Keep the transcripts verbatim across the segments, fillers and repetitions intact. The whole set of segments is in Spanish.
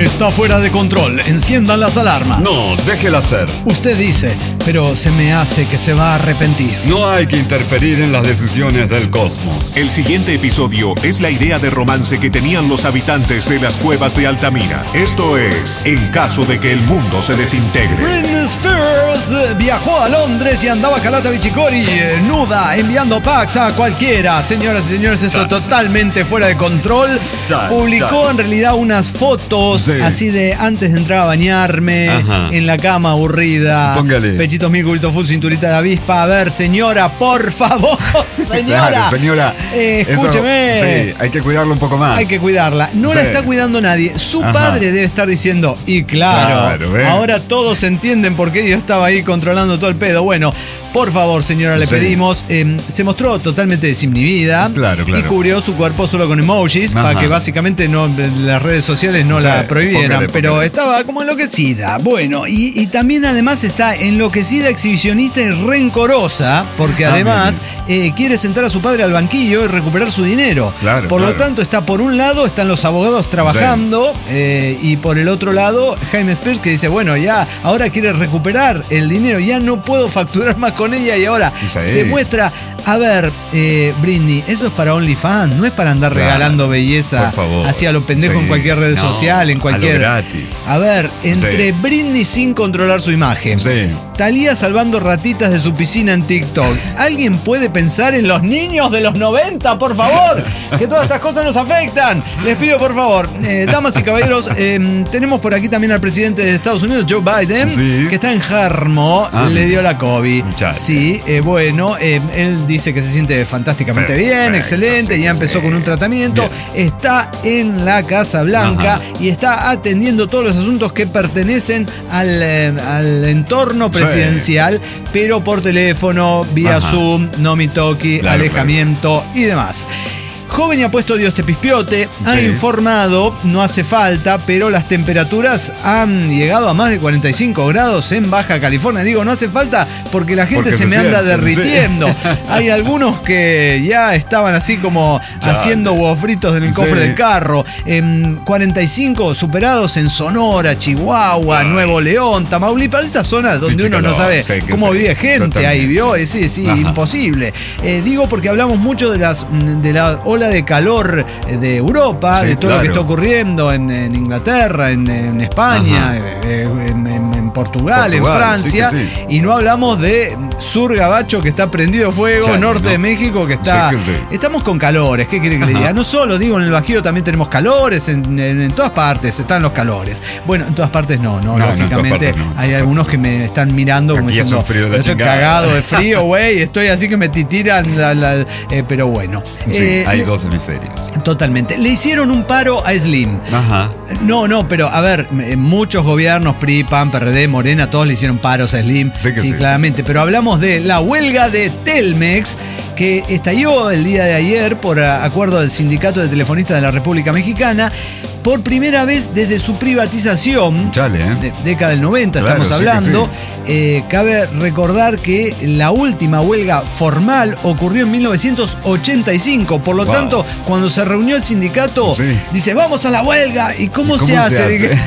Está fuera de control. Enciendan las alarmas. No, déjela ser. Usted dice, pero se me hace que se va a arrepentir. No hay que interferir en las decisiones del cosmos. El siguiente episodio es la idea de romance que tenían los habitantes de las cuevas de Altamira. Esto es En caso de que el mundo se desintegre. Britney Spears eh, viajó a Londres y andaba Calata Bichicori eh, nuda, enviando packs a cualquiera. Señoras y señores, esto Chat. totalmente fuera de control. Chat, Publicó chat. en realidad unas fotos Sí. así de antes de entrar a bañarme, Ajá. en la cama aburrida. Póngale. Pechitos mil, culito full, cinturita de avispa. A ver, señora, por favor, señora. Claro, señora. Eh, Eso, escúcheme. sí, hay que cuidarlo un poco más. Hay que cuidarla. No Sí. la está cuidando nadie. Su Ajá. padre debe estar diciendo, y claro, Claro, ¿eh? ahora todos entienden por qué yo estaba ahí controlando todo el pedo. Bueno, por favor, señora, le Sí. pedimos. Eh, se mostró totalmente desinhibida. Claro, claro. Y cubrió su cuerpo solo con emojis Ajá. para que básicamente no, las redes sociales no Sí, la prohibieran. póngale, pero póngale. estaba como enloquecida. Bueno, y, y también además está enloquecida, exhibicionista y rencorosa, porque Ah, además eh, quiere sentar a su padre al banquillo y recuperar su dinero. Claro, por lo claro. tanto, está por un lado, están los abogados trabajando, eh, y por el otro lado, Jaime Spears que dice, bueno, ya, ahora quiere recuperar el dinero, ya no puedo facturar más con ella y ahora Sí. se muestra, a ver, eh, Britney, eso es para OnlyFans, no es para andar Claro, regalando belleza por favor. hacia lo pendejo Sí. en cualquier red No, social, en a lo cualquier... gratis. A ver, entre Sí. Britney sin controlar su imagen, Sí. Thalía salvando ratitas de su piscina en TikTok. ¿Alguien puede pensar en los niños de los noventa, por favor? Que todas estas cosas nos afectan. Les pido, por favor, eh, damas y caballeros, eh, tenemos por aquí también al presidente de Estados Unidos, Joe Biden, Sí. que está enfermo, Ah, le dio la COVID. Chale. Sí, eh, bueno, eh, él dice que se siente fantásticamente bien, Perfecto, excelente, sí, ya empezó sí. con un tratamiento, Bien. está en la Casa Blanca Ajá. y está atendiendo todos los asuntos que pertenecen al, eh, al entorno Sí. presidencial, pero por teléfono, vía Ajá. Zoom, no mitoki, Claro, alejamiento y demás. Joven y apuesto Dios te pispiote, ha Sí. informado, no hace falta, pero las temperaturas han llegado a más de cuarenta y cinco grados en Baja California. Digo, no hace falta porque la gente Porque se se me anda sienten, sí. derritiendo. Hay algunos que ya estaban así como Chale. haciendo huevos fritos en el cofre Sí. del carro. En cuarenta y cinco superados en Sonora, Chihuahua, Ay. Nuevo León, Tamaulipas, esas zonas donde Sí, uno no calor, sabe sí, que cómo sí, vive gente totalmente. ahí, ¿vio? Eh, Sí, sí, Ajá. imposible. Eh, digo porque hablamos mucho de las de la ola de calor eh, de Europa, Sí, de todo lo que claro. está ocurriendo en, en Inglaterra, en, en España, Ajá. eh, en, en- en Portugal, en Portugal, Francia, sí que sí. y no hablamos de Sur Gabacho que está prendido fuego, Chale, norte ¿no? de México que está... Sí que sí. Estamos con calores, ¿qué quiere que le Ajá. diga? No solo, digo, en el Bajío también tenemos calores, en, en- en todas partes están los calores. Bueno, en todas partes no, no, No, no, en todas lógicamente partes no, en hay todas algunos que me están mirando como Aquí hace diciendo, un frío de la "Yo estoy chingada". cagado de frío, güey, estoy así que me titiran, la- la- eh, pero bueno. Sí, Eh, hay le- dos hemisferios. Totalmente. Le hicieron un paro a Slim. Ajá. No, no, pero a ver, m- muchos gobiernos, P R I, P A N, P R D, Morena, todos le hicieron paros a Slim. Sí que sí. claramente. Pero hablamos de la huelga de Telmex, que estalló el día de ayer por a- acuerdo del Sindicato de Telefonistas de la República Mexicana, por primera vez desde su privatización. Chale, ¿eh? De, década del noventa Claro, estamos sí que hablando. sí. Eh, cabe recordar que la última huelga formal ocurrió en mil novecientos ochenta y cinco. Por lo Wow. tanto, cuando se reunió el sindicato, Sí. dice, vamos a la huelga. ¿Y cómo, ¿Y cómo se, se hace? hace?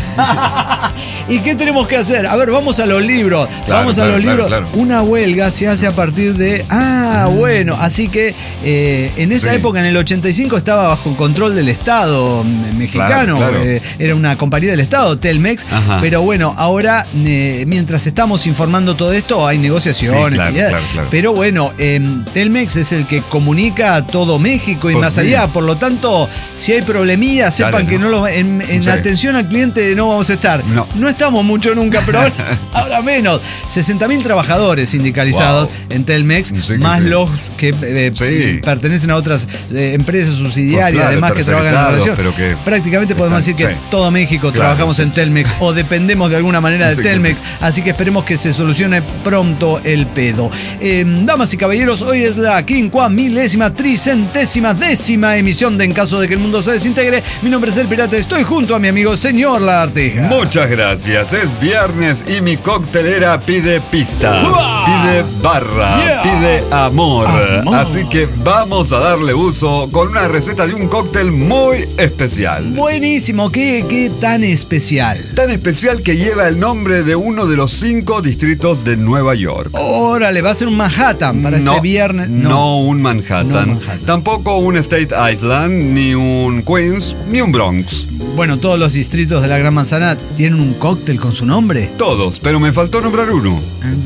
¿Y qué tenemos que hacer? A ver, vamos a los libros. Claro, vamos a claro, los claro, libros. claro. Una huelga se hace a partir de... Ah, bueno. Así que eh, en esa Sí. época, en el ochenta y cinco, estaba bajo control del Estado mm, mexicano. Claro, claro. Eh, era una compañía del Estado, Telmex. Ajá. Pero bueno, ahora, eh, mientras estamos informando todo esto, hay negociaciones. Sí, claro, y- claro, claro. Pero bueno, eh, Telmex es el que comunica a todo México y Pues más sí. allá. Por lo tanto, si hay problemillas, sepan Dale, que ¿no? no lo, en, en Sí. atención al cliente no vamos a estar. No. estamos mucho nunca, pero ahora, ahora menos. sesenta mil trabajadores sindicalizados Wow. en Telmex, Sí que más sí. los que eh, Sí. pertenecen a otras eh, empresas subsidiarias, Pues claro, además que trabajan en la tercerizados, relación. pero que Prácticamente podemos están- decir que sí. todo México Claro, trabajamos sí. en Telmex o dependemos de alguna manera de Sí que Telmex, sí. así que esperemos que se solucione pronto el pedo. Eh, damas y caballeros, hoy es la quincuamilésima, tricentésima, décima emisión de En caso de que el mundo se desintegre. Mi nombre es El Pirata, estoy junto a mi amigo señor Lagartija. Muchas gracias. Es viernes y mi coctelera pide pista, ¡Uah! pide barra, Yeah. pide amor. Amor. Así que vamos a darle uso con una receta de un cóctel muy especial. buenísimo. ¿Qué, qué tan especial? Tan especial que lleva el nombre de uno de los cinco distritos de Nueva York. Órale, va a ser un Manhattan para no, este viernes. No, no un Manhattan. No Manhattan. Tampoco un State Island, ni un Queens, ni un Bronx. Bueno, todos los distritos de la Gran Manzana tienen un cóctel con su nombre. Todos, pero me faltó nombrar uno.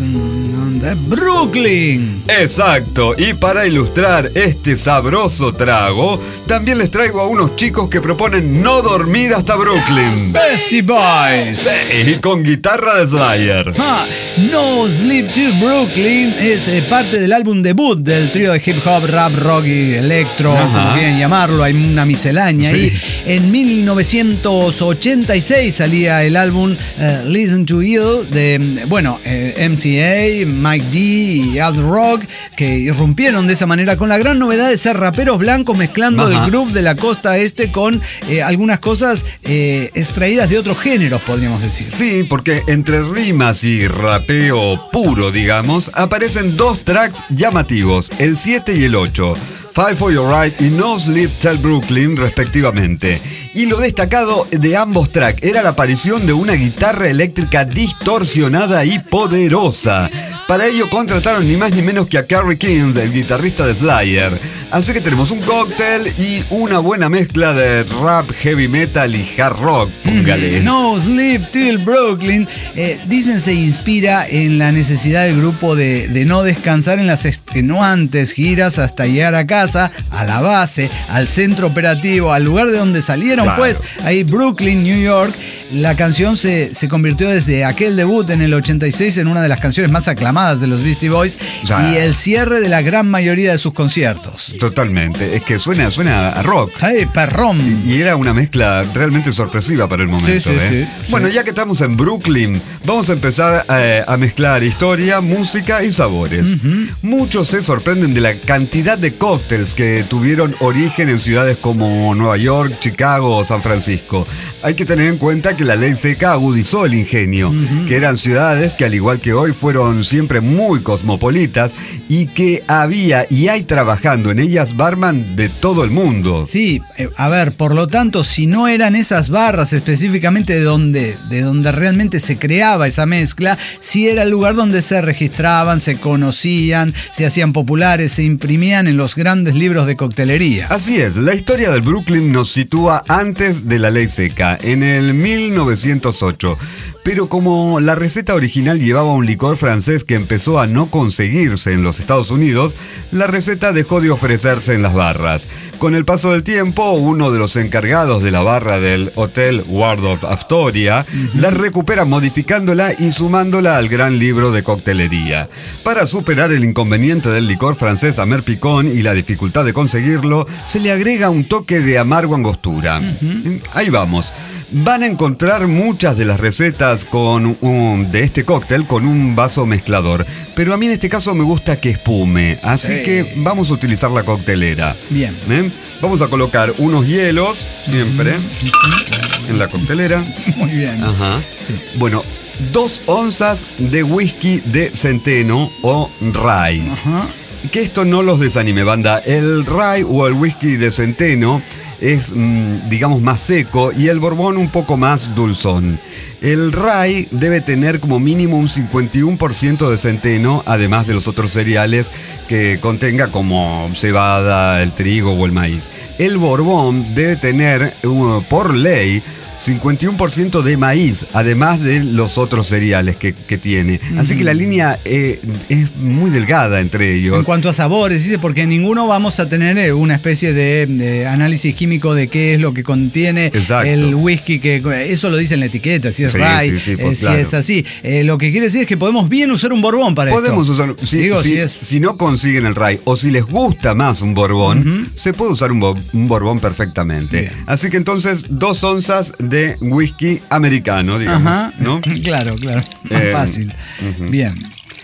Brooklyn. Exacto, y para ilustrar este sabroso trago, también les traigo a unos chicos que proponen no dormir hasta Brooklyn. Beastie Boys. Sí, y con guitarra de Slayer. Ah, No Sleep Till Brooklyn es eh, parte del álbum debut del trío de hip hop, rap, rock y electro, Ajá. como quieran llamarlo. Hay una miscelánea Sí. ahí. En mil novecientos ochenta y seis salía el álbum uh, Listen to You de, bueno, eh, M C A, Mike D y Ad Rock, que irrumpieron de esa manera con la gran novedad de ser raperos blancos mezclando Ajá. el groove de la costa este con eh, algunas cosas eh, extraídas de otros géneros, podríamos decir. Sí, porque entre rimas y rapeo puro, digamos, aparecen dos tracks llamativos, el siete y el ocho. Fight for Your Right y No Sleep Till Brooklyn, respectivamente. Y lo destacado de ambos tracks era la aparición de una guitarra eléctrica distorsionada y poderosa. Para ello contrataron ni más ni menos que a Kerry King, el guitarrista de Slayer. Así que tenemos un cóctel y una buena mezcla de rap, heavy metal y hard rock, póngale. No Sleep Till Brooklyn, eh, dicen se inspira en la necesidad del grupo de, de no descansar en las extenuantes giras hasta llegar a casa, a la base, al centro operativo, al lugar de donde salieron, Claro. pues, ahí Brooklyn, New York. La canción se, se convirtió desde aquel debut en el ochenta y seis en una de las canciones más aclamadas de los Beastie Boys Ya. y el cierre de la gran mayoría de sus conciertos. Totalmente, es que suena, suena a rock. ¡Ay, perrón! Y era una mezcla realmente sorpresiva para el momento. Sí, sí, ¿eh? sí, bueno, sí. ya que estamos en Brooklyn, vamos a empezar eh, a mezclar historia, música y sabores. Uh-huh. Muchos se sorprenden de la cantidad de cócteles que tuvieron origen en ciudades como Nueva York, Chicago o San Francisco. Hay que tener en cuenta que la ley seca agudizó el ingenio, uh-huh. que eran ciudades que al igual que hoy fueron siempre muy cosmopolitas y que había y hay trabajando en ellas barman de todo el mundo. Sí, eh, a ver, por lo tanto, si no eran esas barras específicamente de donde, de donde realmente se creaba esa mezcla, sí era el lugar donde se registraban, se conocían, se hacían populares, se imprimían en los grandes libros de coctelería. Así es, la historia del Brooklyn nos sitúa antes de la ley seca, en el mil novecientos ocho. Pero como la receta original llevaba un licor francés que empezó a no conseguirse en los Estados Unidos, la receta dejó de ofrecerse en las barras. Con el paso del tiempo, uno de los encargados de la barra del Hotel Waldorf Astoria uh-huh. la recupera modificándola y sumándola al gran libro de coctelería. Para superar el inconveniente del licor francés Amer Picón y la dificultad de conseguirlo, se le agrega un toque de amargo angostura. Uh-huh. Ahí vamos. Van a encontrar muchas de las recetas con un, de este cóctel con un vaso mezclador, pero a mí en este caso me gusta que espume, así sí. que vamos a utilizar la coctelera. Bien. ¿Eh? Vamos a colocar unos hielos, siempre, uh-huh. en la coctelera. Muy bien. Ajá. Sí. Bueno, dos onzas de whisky de centeno o rye. Ajá. Que esto no los desanime, banda. El rye o el whisky de centeno es, digamos, más seco y el Borbón un poco más dulzón. El rye debe tener como mínimo un cincuenta y uno por ciento de centeno, además de los otros cereales que contenga como cebada, el trigo o el maíz. El Borbón debe tener, uh, por ley, cincuenta y uno por ciento de maíz, además de los otros cereales que, que tiene. Así que la línea eh, es muy delgada entre ellos. En cuanto a sabores, ¿sí? Porque ninguno vamos a tener una especie de, de análisis químico de qué es lo que contiene Exacto. el whisky, que eso lo dice en la etiqueta, si es sí, rye, sí, sí, pues, eh, si claro. es así. Eh, lo que quiere decir es que podemos bien usar un Borbón para Podemos esto. usar, si, Digo, si, si, es... si no consiguen el rye o si les gusta más un Borbón, uh-huh. se puede usar un, bo, un Borbón perfectamente. Bien. Así que entonces dos onzas de whisky americano, digamos. Ajá. ¿No? Claro, claro. Más eh, fácil. Uh-huh. Bien.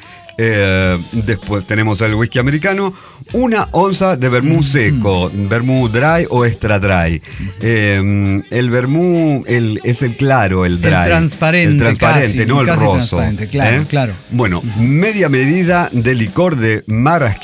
Eh, después tenemos el whisky americano, una onza de vermú seco, vermú dry o extra dry. Eh, el vermú el, es el claro, el dry. El transparente. El transparente, casi, no el casi roso. Claro, ¿eh? claro. Bueno, uh-huh. media medida de licor de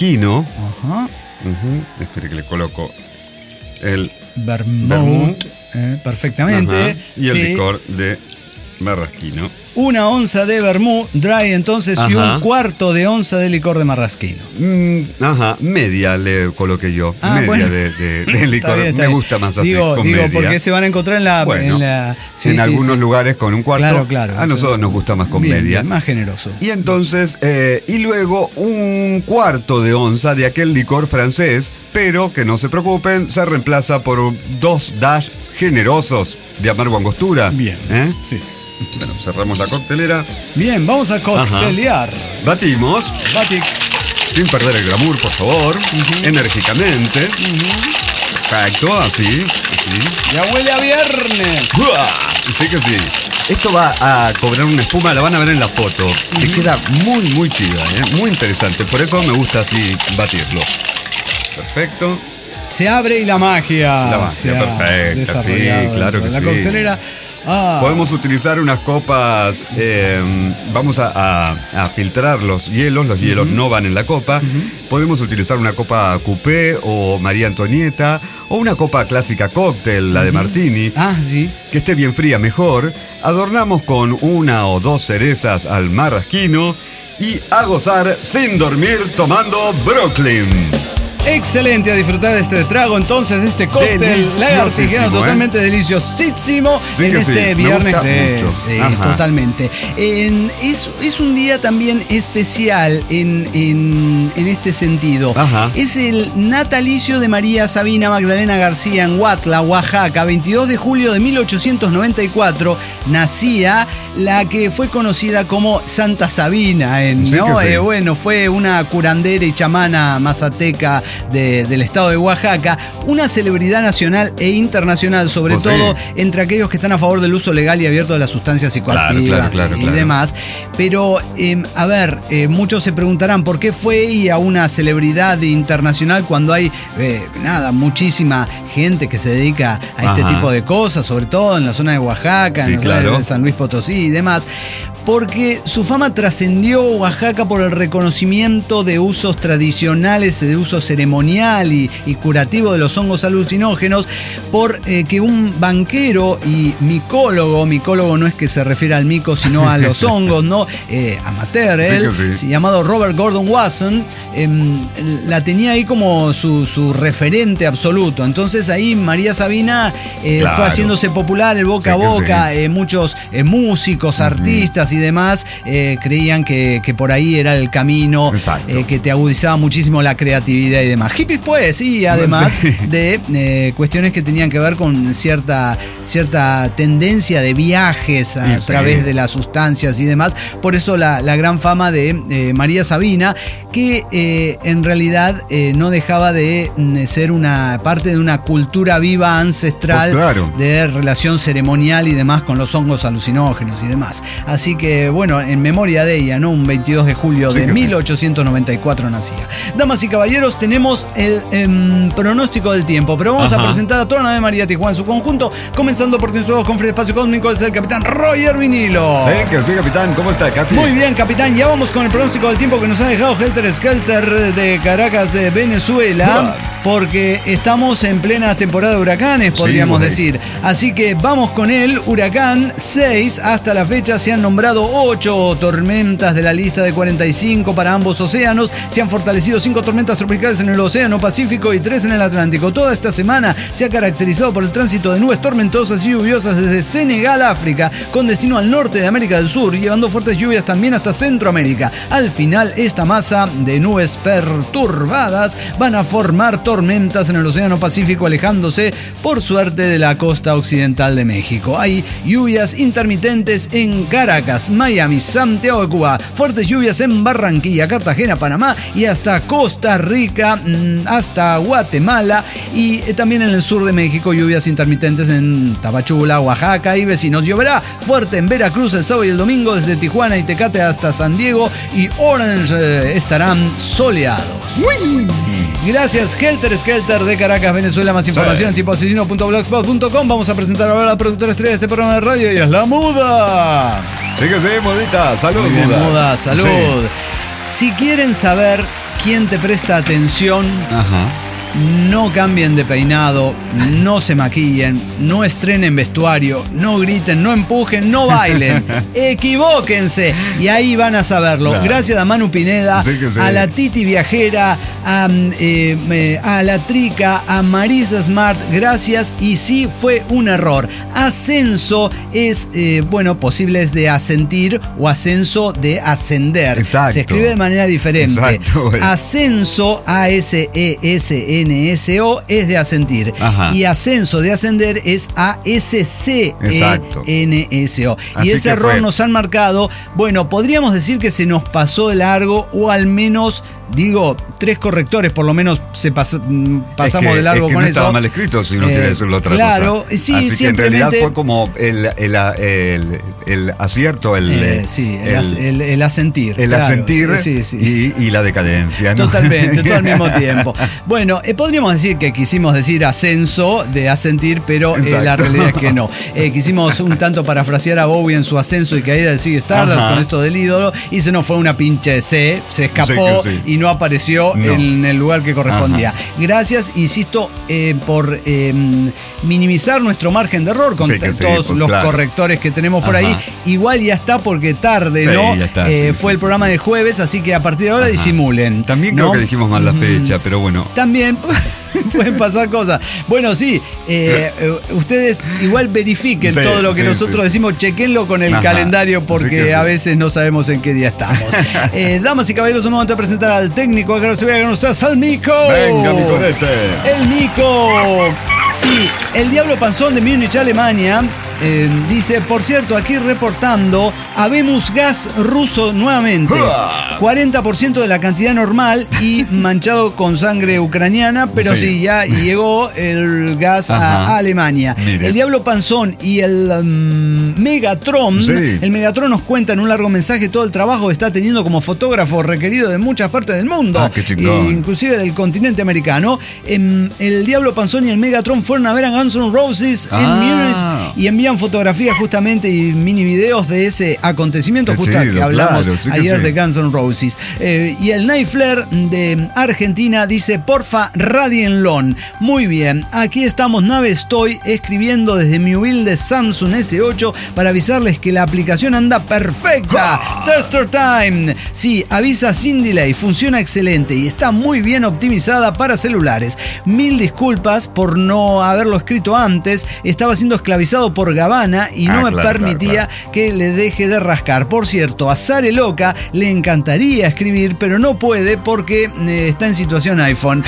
maraschino. Ajá. Uh-huh. Espere que le coloco el vermouth. eh, perfectamente. Ajá. Y el sí. licor de marrasquino. Una onza de vermú dry entonces. Ajá. Y un cuarto de onza de licor de marrasquino. Mm, ajá, media le coloqué yo. Ah, media bueno. de, de, de licor. Está bien, está Me bien. gusta más así. Digo, con digo media. porque se van a encontrar en la. Bueno, en la, sí, en sí, algunos sí. lugares con un cuarto. Claro, claro. A nosotros nos gusta más con bien, media. Bien, más generoso. Y entonces, eh, y luego un cuarto de onza de aquel licor francés, pero que no se preocupen, se reemplaza por dos dash generosos de amargo angostura. Bien. ¿Eh? Sí. Bueno, cerramos la coctelera. Bien, vamos a coctelear. Batimos. Batic. Sin perder el glamour, por favor. Uh-huh. Enérgicamente. Uh-huh. Perfecto, así, así. Ya huele a viernes. Sí que sí. Esto va a cobrar una espuma, la van a ver en la foto. Uh-huh. Que queda muy, muy chida, ¿eh? Muy interesante. Por eso me gusta así batirlo. Perfecto. Se abre y la magia. La magia, perfecta. Sí, claro que la sí. La coctelera. Ah. Podemos utilizar unas copas, eh, vamos a, a, a filtrar los hielos, los hielos uh-huh. no van en la copa. Uh-huh. Podemos utilizar una copa coupé o María Antonieta o una copa clásica cóctel, la uh-huh. de martini, ah, sí. que esté bien fría mejor. Adornamos con una o dos cerezas al marrasquino y a gozar sin dormir tomando Brooklyn. Excelente, a disfrutar de este trago entonces, de este cóctel lagartijano totalmente ¿eh? deliciosísimo sí en este sí. viernes de sí, totalmente. En, es, es un día también especial en, en, en este sentido. Ajá. Es el natalicio de María Sabina Magdalena García en Huatla, Oaxaca, veintidós de julio de mil ochocientos noventa y cuatro. Nacía la que fue conocida como Santa Sabina. En, sí ¿no? sí. eh, bueno, fue una curandera y chamana mazateca De, del estado de Oaxaca, una celebridad nacional e internacional, sobre pues todo sí. entre aquellos que están a favor del uso legal y abierto de las sustancias psicoactivas claro, claro, claro, y claro. demás. Pero, eh, a ver, eh, muchos se preguntarán por qué fue ella una celebridad internacional cuando hay, eh, nada, muchísima gente que se dedica a este Ajá. tipo de cosas, sobre todo en la zona de Oaxaca, sí, en la claro. zona de San Luis Potosí y demás. Porque su fama trascendió Oaxaca por el reconocimiento de usos tradicionales, de uso ceremonial y, y curativo de los hongos alucinógenos, por eh, que un banquero y micólogo, micólogo no es que se refiere al mico, sino a los hongos, ¿no? Eh, amateur, él, sí sí. llamado Robert Gordon Wasson, eh, la tenía ahí como su, su referente absoluto. Entonces ahí María Sabina eh, claro. fue haciéndose popular, el boca sí a boca, sí. eh, muchos eh, músicos, uh-huh. artistas y demás eh, creían que, que por ahí era el camino eh, que te agudizaba muchísimo la creatividad y demás. Hippies pues, y además sí. de eh, cuestiones que tenían que ver con cierta, cierta tendencia de viajes a sí. través de las sustancias y demás. Por eso la, la gran fama de eh, María Sabina, que eh, en realidad eh, no dejaba de, de ser una parte de una cultura viva ancestral pues claro. de relación ceremonial y demás con los hongos alucinógenos y demás. Así que que, bueno, en memoria de ella, ¿no? Un veintidós de julio sí de mil ochocientos noventa y cuatro sí. nacía. Damas y caballeros, tenemos el eh, pronóstico del tiempo, pero vamos Ajá. a presentar a toda la nave María Tijuana en su conjunto, comenzando por nuestro con Free Espacio Cósmico, es el capitán Roger Vinilo. Sí, que sí, capitán. ¿Cómo está, Capi? Muy bien, capitán. Ya vamos con el pronóstico del tiempo que nos ha dejado Helter Skelter de Caracas, de Venezuela, porque estamos en plena temporada de huracanes, podríamos sí, decir. Así que vamos con el huracán seis. Hasta la fecha se han nombrado ocho tormentas de la lista de cuarenta y cinco para ambos océanos. Se han fortalecido cinco tormentas tropicales en el Océano Pacífico y tres en el Atlántico. Toda esta semana se ha caracterizado por el tránsito de nubes tormentosas y lluviosas desde Senegal, África, con destino al norte de América del Sur, llevando fuertes lluvias también hasta Centroamérica. Al final, esta masa de nubes perturbadas van a formar tormentas en el Océano Pacífico, alejándose, por suerte, de la costa occidental de México. Hay lluvias intermitentes en Caracas, Miami, Santiago de Cuba, fuertes lluvias en Barranquilla, Cartagena, Panamá y hasta Costa Rica, hasta Guatemala, y también en el sur de México lluvias intermitentes en Tapachula, Oaxaca y vecinos. Lloverá fuerte en Veracruz el sábado y el domingo, desde Tijuana y Tecate hasta San Diego y Orange eh, estarán soleados. ¡Uy! Gracias, Helter Skelter de Caracas, Venezuela. Más información en tipo asesino punto blogspot punto com. Vamos a presentar ahora a la productora estrella de este programa de radio, y es la Muda. Sí que sí, Mudita. Salud, bien, Muda. Muda, salud. Sí. Si quieren saber quién te presta atención, Ajá. no cambien de peinado, no se maquillen, no estrenen vestuario, no griten, no empujen, no bailen. Equivóquense y ahí van a saberlo. Claro. Gracias a Manu Pineda, Sí que sí. a la Titi Viajera, a, eh, eh, a la Trica, a Marisa Smart, gracias. Y sí, fue un error. Ascenso es, eh, bueno, posible es de asentir o ascenso de ascender. Exacto. Se escribe de manera diferente. Exacto. Ascenso, A S E S N S O, es de asentir. Ajá. Y ascenso de ascender es A S C Exacto. E N S O. Así Y ese que error fue. nos han marcado, bueno, podríamos decir que se nos pasó de largo, o al menos, digo, tres correctores por lo menos se pas- pasamos Es que- de largo es que con no eso. estaba mal escrito, si uno Eh, quiere decirlo otra claro, cosa. sí, Así que en simplemente- realidad fue como el, el, el, el acierto, el, Eh, sí, el, as- el- el asentir. el claro, asentir sí, sí, sí. Y, y la decadencia, ¿no? Totalmente, todo al mismo tiempo. Bueno, eh, podríamos decir que quisimos decir ascenso de asentir, pero eh, Exacto. la realidad es que no. Eh, quisimos un tanto parafrasear a Bowie en su ascenso y caída de Ziggy Stardust Ajá. con esto del ídolo, y se nos fue una pinche C, se escapó Sí que sí. y no apareció No. en el lugar que correspondía. Gracias, insisto, eh, por eh, minimizar nuestro margen de error con Sí que t- sí, todos pues los claro. correctores que tenemos por Ajá. ahí. Igual ya está porque tarde, Sí, ¿no? ya está, Eh, sí, fue sí, el sí. programa de jueves, así que a partir de ahora Ajá. disimulen. También ¿no? creo que dijimos mal la fecha, pero bueno. También pueden pasar cosas. Bueno, sí, eh, eh, ustedes igual verifiquen Sí, todo lo que sí, nosotros sí. decimos, chequenlo con el Ajá. calendario Así porque que sí. a veces no sabemos en qué día estamos. Eh, damas y caballeros, un momento de presentar al técnico que recibe con ustedes, al Mico. Venga, mi corete. El Mico. Sí, el Diablo Panzón de Múnich, Alemania. Eh, dice, por cierto, aquí reportando, habemos gas ruso nuevamente. cuarenta por ciento de la cantidad normal y manchado con sangre ucraniana, pero sí, Sí. ya llegó el gas a, Ajá. a Alemania. Mire. El Diablo Panzón y el um, Megatron, Sí. el Megatron nos cuenta en un largo mensaje todo el trabajo que está teniendo como fotógrafo requerido de muchas partes del mundo, Ah, qué chingón. inclusive del continente americano. Em, el Diablo Panzón y el Megatron fueron a ver a Guns N' Roses en Ah. Múnich y envían fotografías justamente y mini videos de ese acontecimiento Qué justo chido, que hablamos claro, sí que ayer sí. de Guns N' Roses. Eh, y el Night Flare de Argentina dice, porfa, radienlo. Muy bien, aquí estamos, nave estoy escribiendo desde mi humilde Samsung ese ocho para avisarles que la aplicación anda perfecta. Tester Time. Sí, avisa sin delay, funciona excelente y está muy bien optimizada para celulares. Mil disculpas por no haberlo escrito antes, estaba siendo esclavizado por Gabbana y no Ah, me claro, permitía claro, claro. que le deje de rascar. Por cierto, a Sare Loca le encantaría escribir, pero no puede porque eh, está en situación iPhone.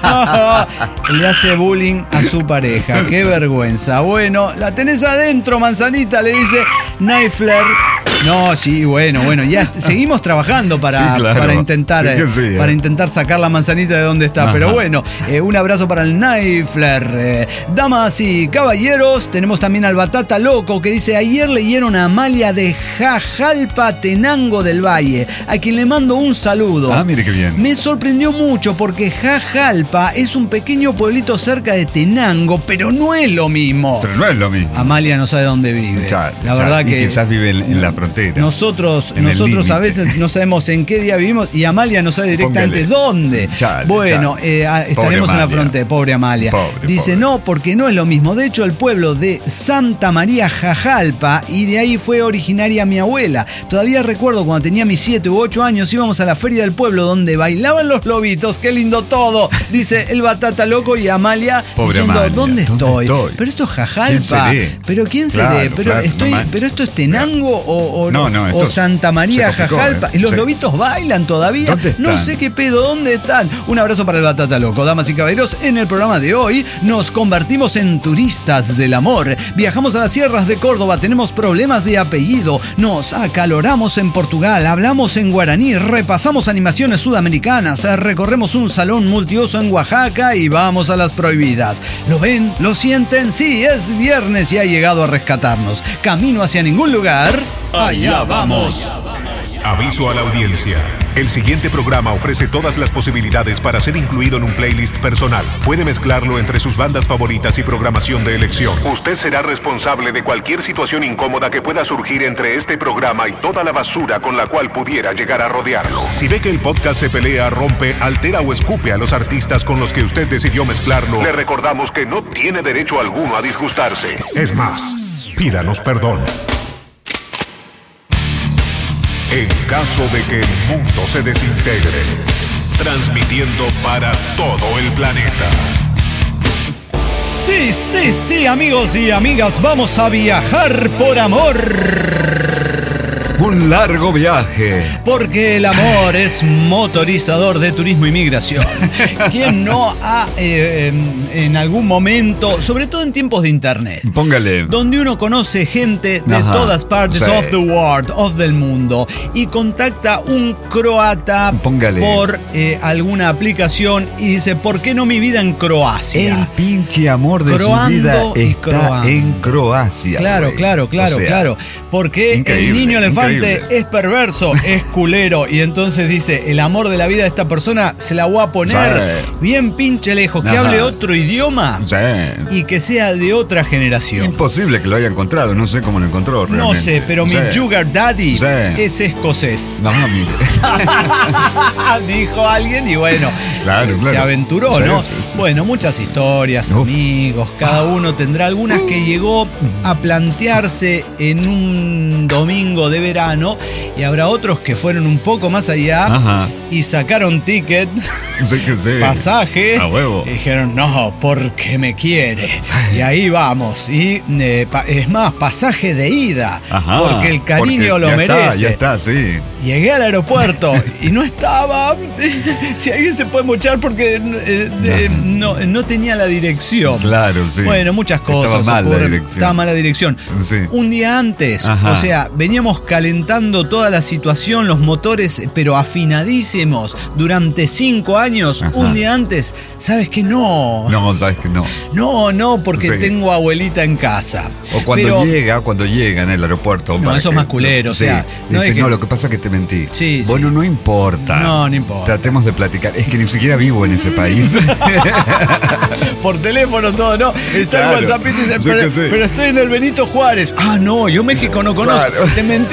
Le hace bullying a su pareja. Qué vergüenza. Bueno, la tenés adentro, manzanita, le dice Nightflare. No, sí, bueno, bueno, ya est- seguimos trabajando para, Sí, claro. para intentar Sí que eh, sí, eh. para intentar sacar la manzanita de donde está. Ajá. Pero bueno, eh, un abrazo para el Nightflare. Eh, damas y caballeros, tenemos también al Batata Loco que dice, ayer leyeron a Amalia de Jajalpa, Tenango del Valle, a quien le mando un saludo. Ah, mire qué bien. Me sorprendió mucho porque Jajalpa es un pequeño pueblito cerca de Tenango, pero no es lo mismo. Pero no es lo mismo. Amalia no sabe dónde vive. Chale, la chale. verdad Y que quizás vive en, en la frontera. nosotros, En el nosotros a límite. veces no sabemos en qué día vivimos y Amalia no sabe directamente Póngale. dónde. Chale, bueno, chale. eh, ah, Pobre estaremos en la Amalia. frontera, pobre Amalia. Pobre, Dice, pobre. no, porque no es lo mismo. De hecho, el pueblo de Santa María Jajalpa, y de ahí fue originaria mi abuela. Todavía recuerdo cuando tenía mis siete u ocho años, íbamos a la feria del pueblo donde bailaban los lobitos. Qué lindo todo, dice el Batata Loco, y Amalia Pobre diciendo, Amalia, ¿dónde, ¿dónde estoy? estoy? Pero esto es ¿Quién Jajalpa. seré? Pero ¿quién Claro, seré? Pero, claro, estoy, no manches. pero esto es Tenango o, o, No, no, esto o Santa María se complicó, Jajalpa. ¿eh? Y los Sí. lobitos bailan todavía. ¿Dónde No están? sé qué pedo, ¿dónde están? Un abrazo para el Batata Loco. Damas y caballeros, en el programa de hoy nos convertimos en turistas del amor. Viajamos a las sierras de Córdoba, tenemos problemas de apellido, nos acaloramos en Portugal, hablamos en guaraní, repasamos animaciones sudamericanas, recorremos un salón multiuso en Oaxaca y vamos a las prohibidas. ¿Lo ven? ¿Lo sienten? Sí, es viernes y ha llegado a rescatarnos. Camino hacia ningún lugar. Allá vamos. Aviso a la audiencia. El siguiente programa ofrece todas las posibilidades para ser incluido en un playlist personal. Puede mezclarlo entre sus bandas favoritas y programación de elección. Usted será responsable de cualquier situación incómoda que pueda surgir entre este programa y toda la basura con la cual pudiera llegar a rodearlo. Si ve que el podcast se pelea, rompe, altera o escupe a los artistas con los que usted decidió mezclarlo, le recordamos que no tiene derecho alguno a disgustarse. Es más, pídanos perdón. En caso de que el mundo se desintegre, transmitiendo para todo el planeta. Sí, sí, sí, amigos y amigas, vamos a viajar por amor. Un largo viaje. Porque el amor es motorizador de turismo y migración. ¿Quién no ha eh, en, en algún momento, sobre todo en tiempos de internet, Póngale. donde uno conoce gente de Ajá, todas partes sí. of the world, of del mundo, y contacta un croata Póngale. por eh, alguna aplicación y dice, ¿por qué no mi vida en Croacia? El pinche amor de Croando su vida y está croando. en Croacia. Claro, güey. claro, claro, O sea, claro. Porque increíble, el niño elefante increíble. es perverso, es culero. Y entonces dice, el amor de la vida de esta persona se la voy a poner Sí. bien pinche lejos, que Ajá. hable otro idioma Sí. y que sea de otra generación. Imposible que lo haya encontrado, no sé cómo lo encontró No realmente. sé, pero mi Sí. Sugar Daddy Sí. es escocés. No, mire. Dijo alguien y bueno, Claro, se claro. aventuró, Sí, ¿no? sí, sí, bueno, muchas historias, Uf. amigos, cada uno tendrá algunas que llegó a plantearse en un domingo de verano y habrá otros que fueron un poco más allá Ajá. y sacaron ticket, Sé que sí. pasaje, A huevo. y dijeron, no, porque me quiere. Y ahí vamos. Y eh, pa- es más, pasaje de ida, Ajá. porque el cariño Porque lo ya merece. Está, ya está, sí. Llegué al aeropuerto y no estaba. Si alguien se puede mochar porque eh, de- no, no tenía la dirección. Claro, sí. Bueno, muchas cosas. Estaba mal la ocurren. dirección. Estaba mal la dirección. Sí. Un día antes, Ajá. o sea, veníamos calentando toda la situación, los motores, pero afinadísimos durante cinco años. Ajá. Un día antes, ¿sabes qué? No. No, sabes que no. No, no, porque Sí. tengo abuelita en casa. O cuando Pero- llega, cuando llega en el aeropuerto. No, para eso es que- más culero, o sí. sea, no Dice, es que- no, lo que pasa es que te mentí. Sí, Bueno, sí. no importa. No, no importa. Tratemos de platicar. Es que ni siquiera vivo en ese país. Por teléfono todo, ¿no? Está Claro. el WhatsApp y dice, Sí pero, que sí. pero estoy en el Benito Juárez. Ah, no, yo México no conozco. Claro. ¿Te mentí?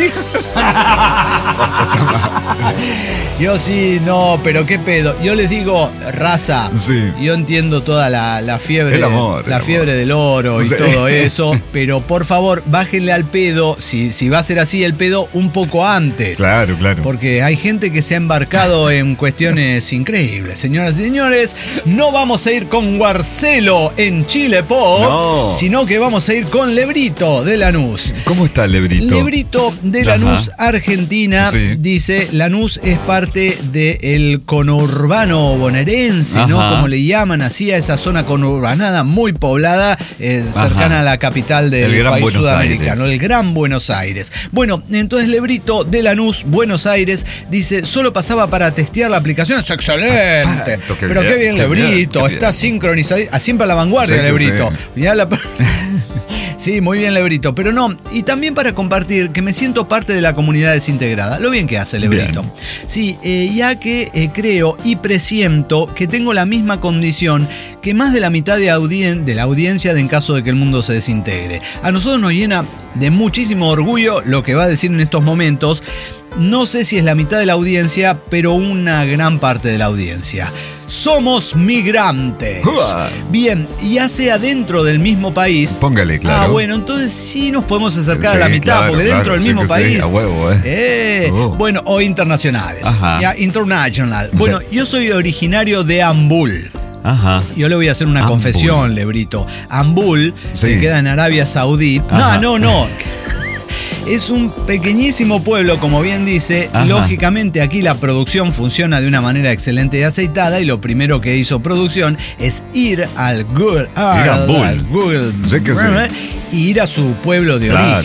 Yo sí, no, pero qué pedo. Yo les digo, raza, Sí. yo entiendo toda la, la fiebre, El amor, la el fiebre amor. del oro y Sí. todo eso, pero por favor, bájenle al pedo, si, si va a ser así el pedo, un poco antes. Claro, claro. Porque hay gente que se ha embarcado en cuestiones increíbles. Señoras y señores, no vamos a ir con Guarcelo en Chile Pop, No. sino que vamos a ir con Lebrito de Lanús. ¿Cómo está Lebrito? Lebrito de Lanús, Ajá. Argentina, Sí. dice, Lanús es parte del conurbano bonaerense, ¿no? Ajá. Como le llaman así a esa zona conurbanada muy poblada, eh, cercana Ajá. a la capital del El Gran país Buenos sudamericano, Aires. el Gran Buenos Aires. Bueno, entonces Lebrito de Lanús, Buenos Aires, dice, solo pasaba para testear la aplicación. ¡Es excelente! Perfecto, qué Pero bien, qué bien, qué Lebrito, bien, qué bien. está sincronizado, ah, siempre a la vanguardia, Sí que Lebrito. sí. Ya la... Sí, muy bien, Lebrito. Pero no, y también para compartir que me siento parte de la comunidad desintegrada. Lo bien que hace Lebrito. Bien. Sí, eh, ya que eh, creo y presiento que tengo la misma condición que más de la mitad de, audien- de la audiencia de en caso de que el mundo se desintegre. A nosotros nos llena de muchísimo orgullo lo que va a decir en estos momentos. No sé si es la mitad de la audiencia, pero una gran parte de la audiencia. Somos migrantes. ¡Uah! Bien, ya sea dentro del mismo país. Póngale, claro. Ah, bueno, entonces sí nos podemos acercar Sí, a la mitad, claro, porque claro, dentro del sí mismo que sí, país. a huevo, eh. Eh, Oh. Bueno, o internacionales. Ajá. Ya, international. Bueno, Sí. yo soy originario de Ambul. Ajá. Yo le voy a hacer una Ambul. confesión, Lebrito. Ambul, Sí. que queda en Arabia Saudí. Ajá. No, no, no. Es un pequeñísimo pueblo, como bien dice. Ajá. Lógicamente aquí la producción funciona de una manera excelente y aceitada y lo primero que hizo producción es ir al Google, a Ambul. al Google Sé que sí. y ir a su pueblo de Claro. origen.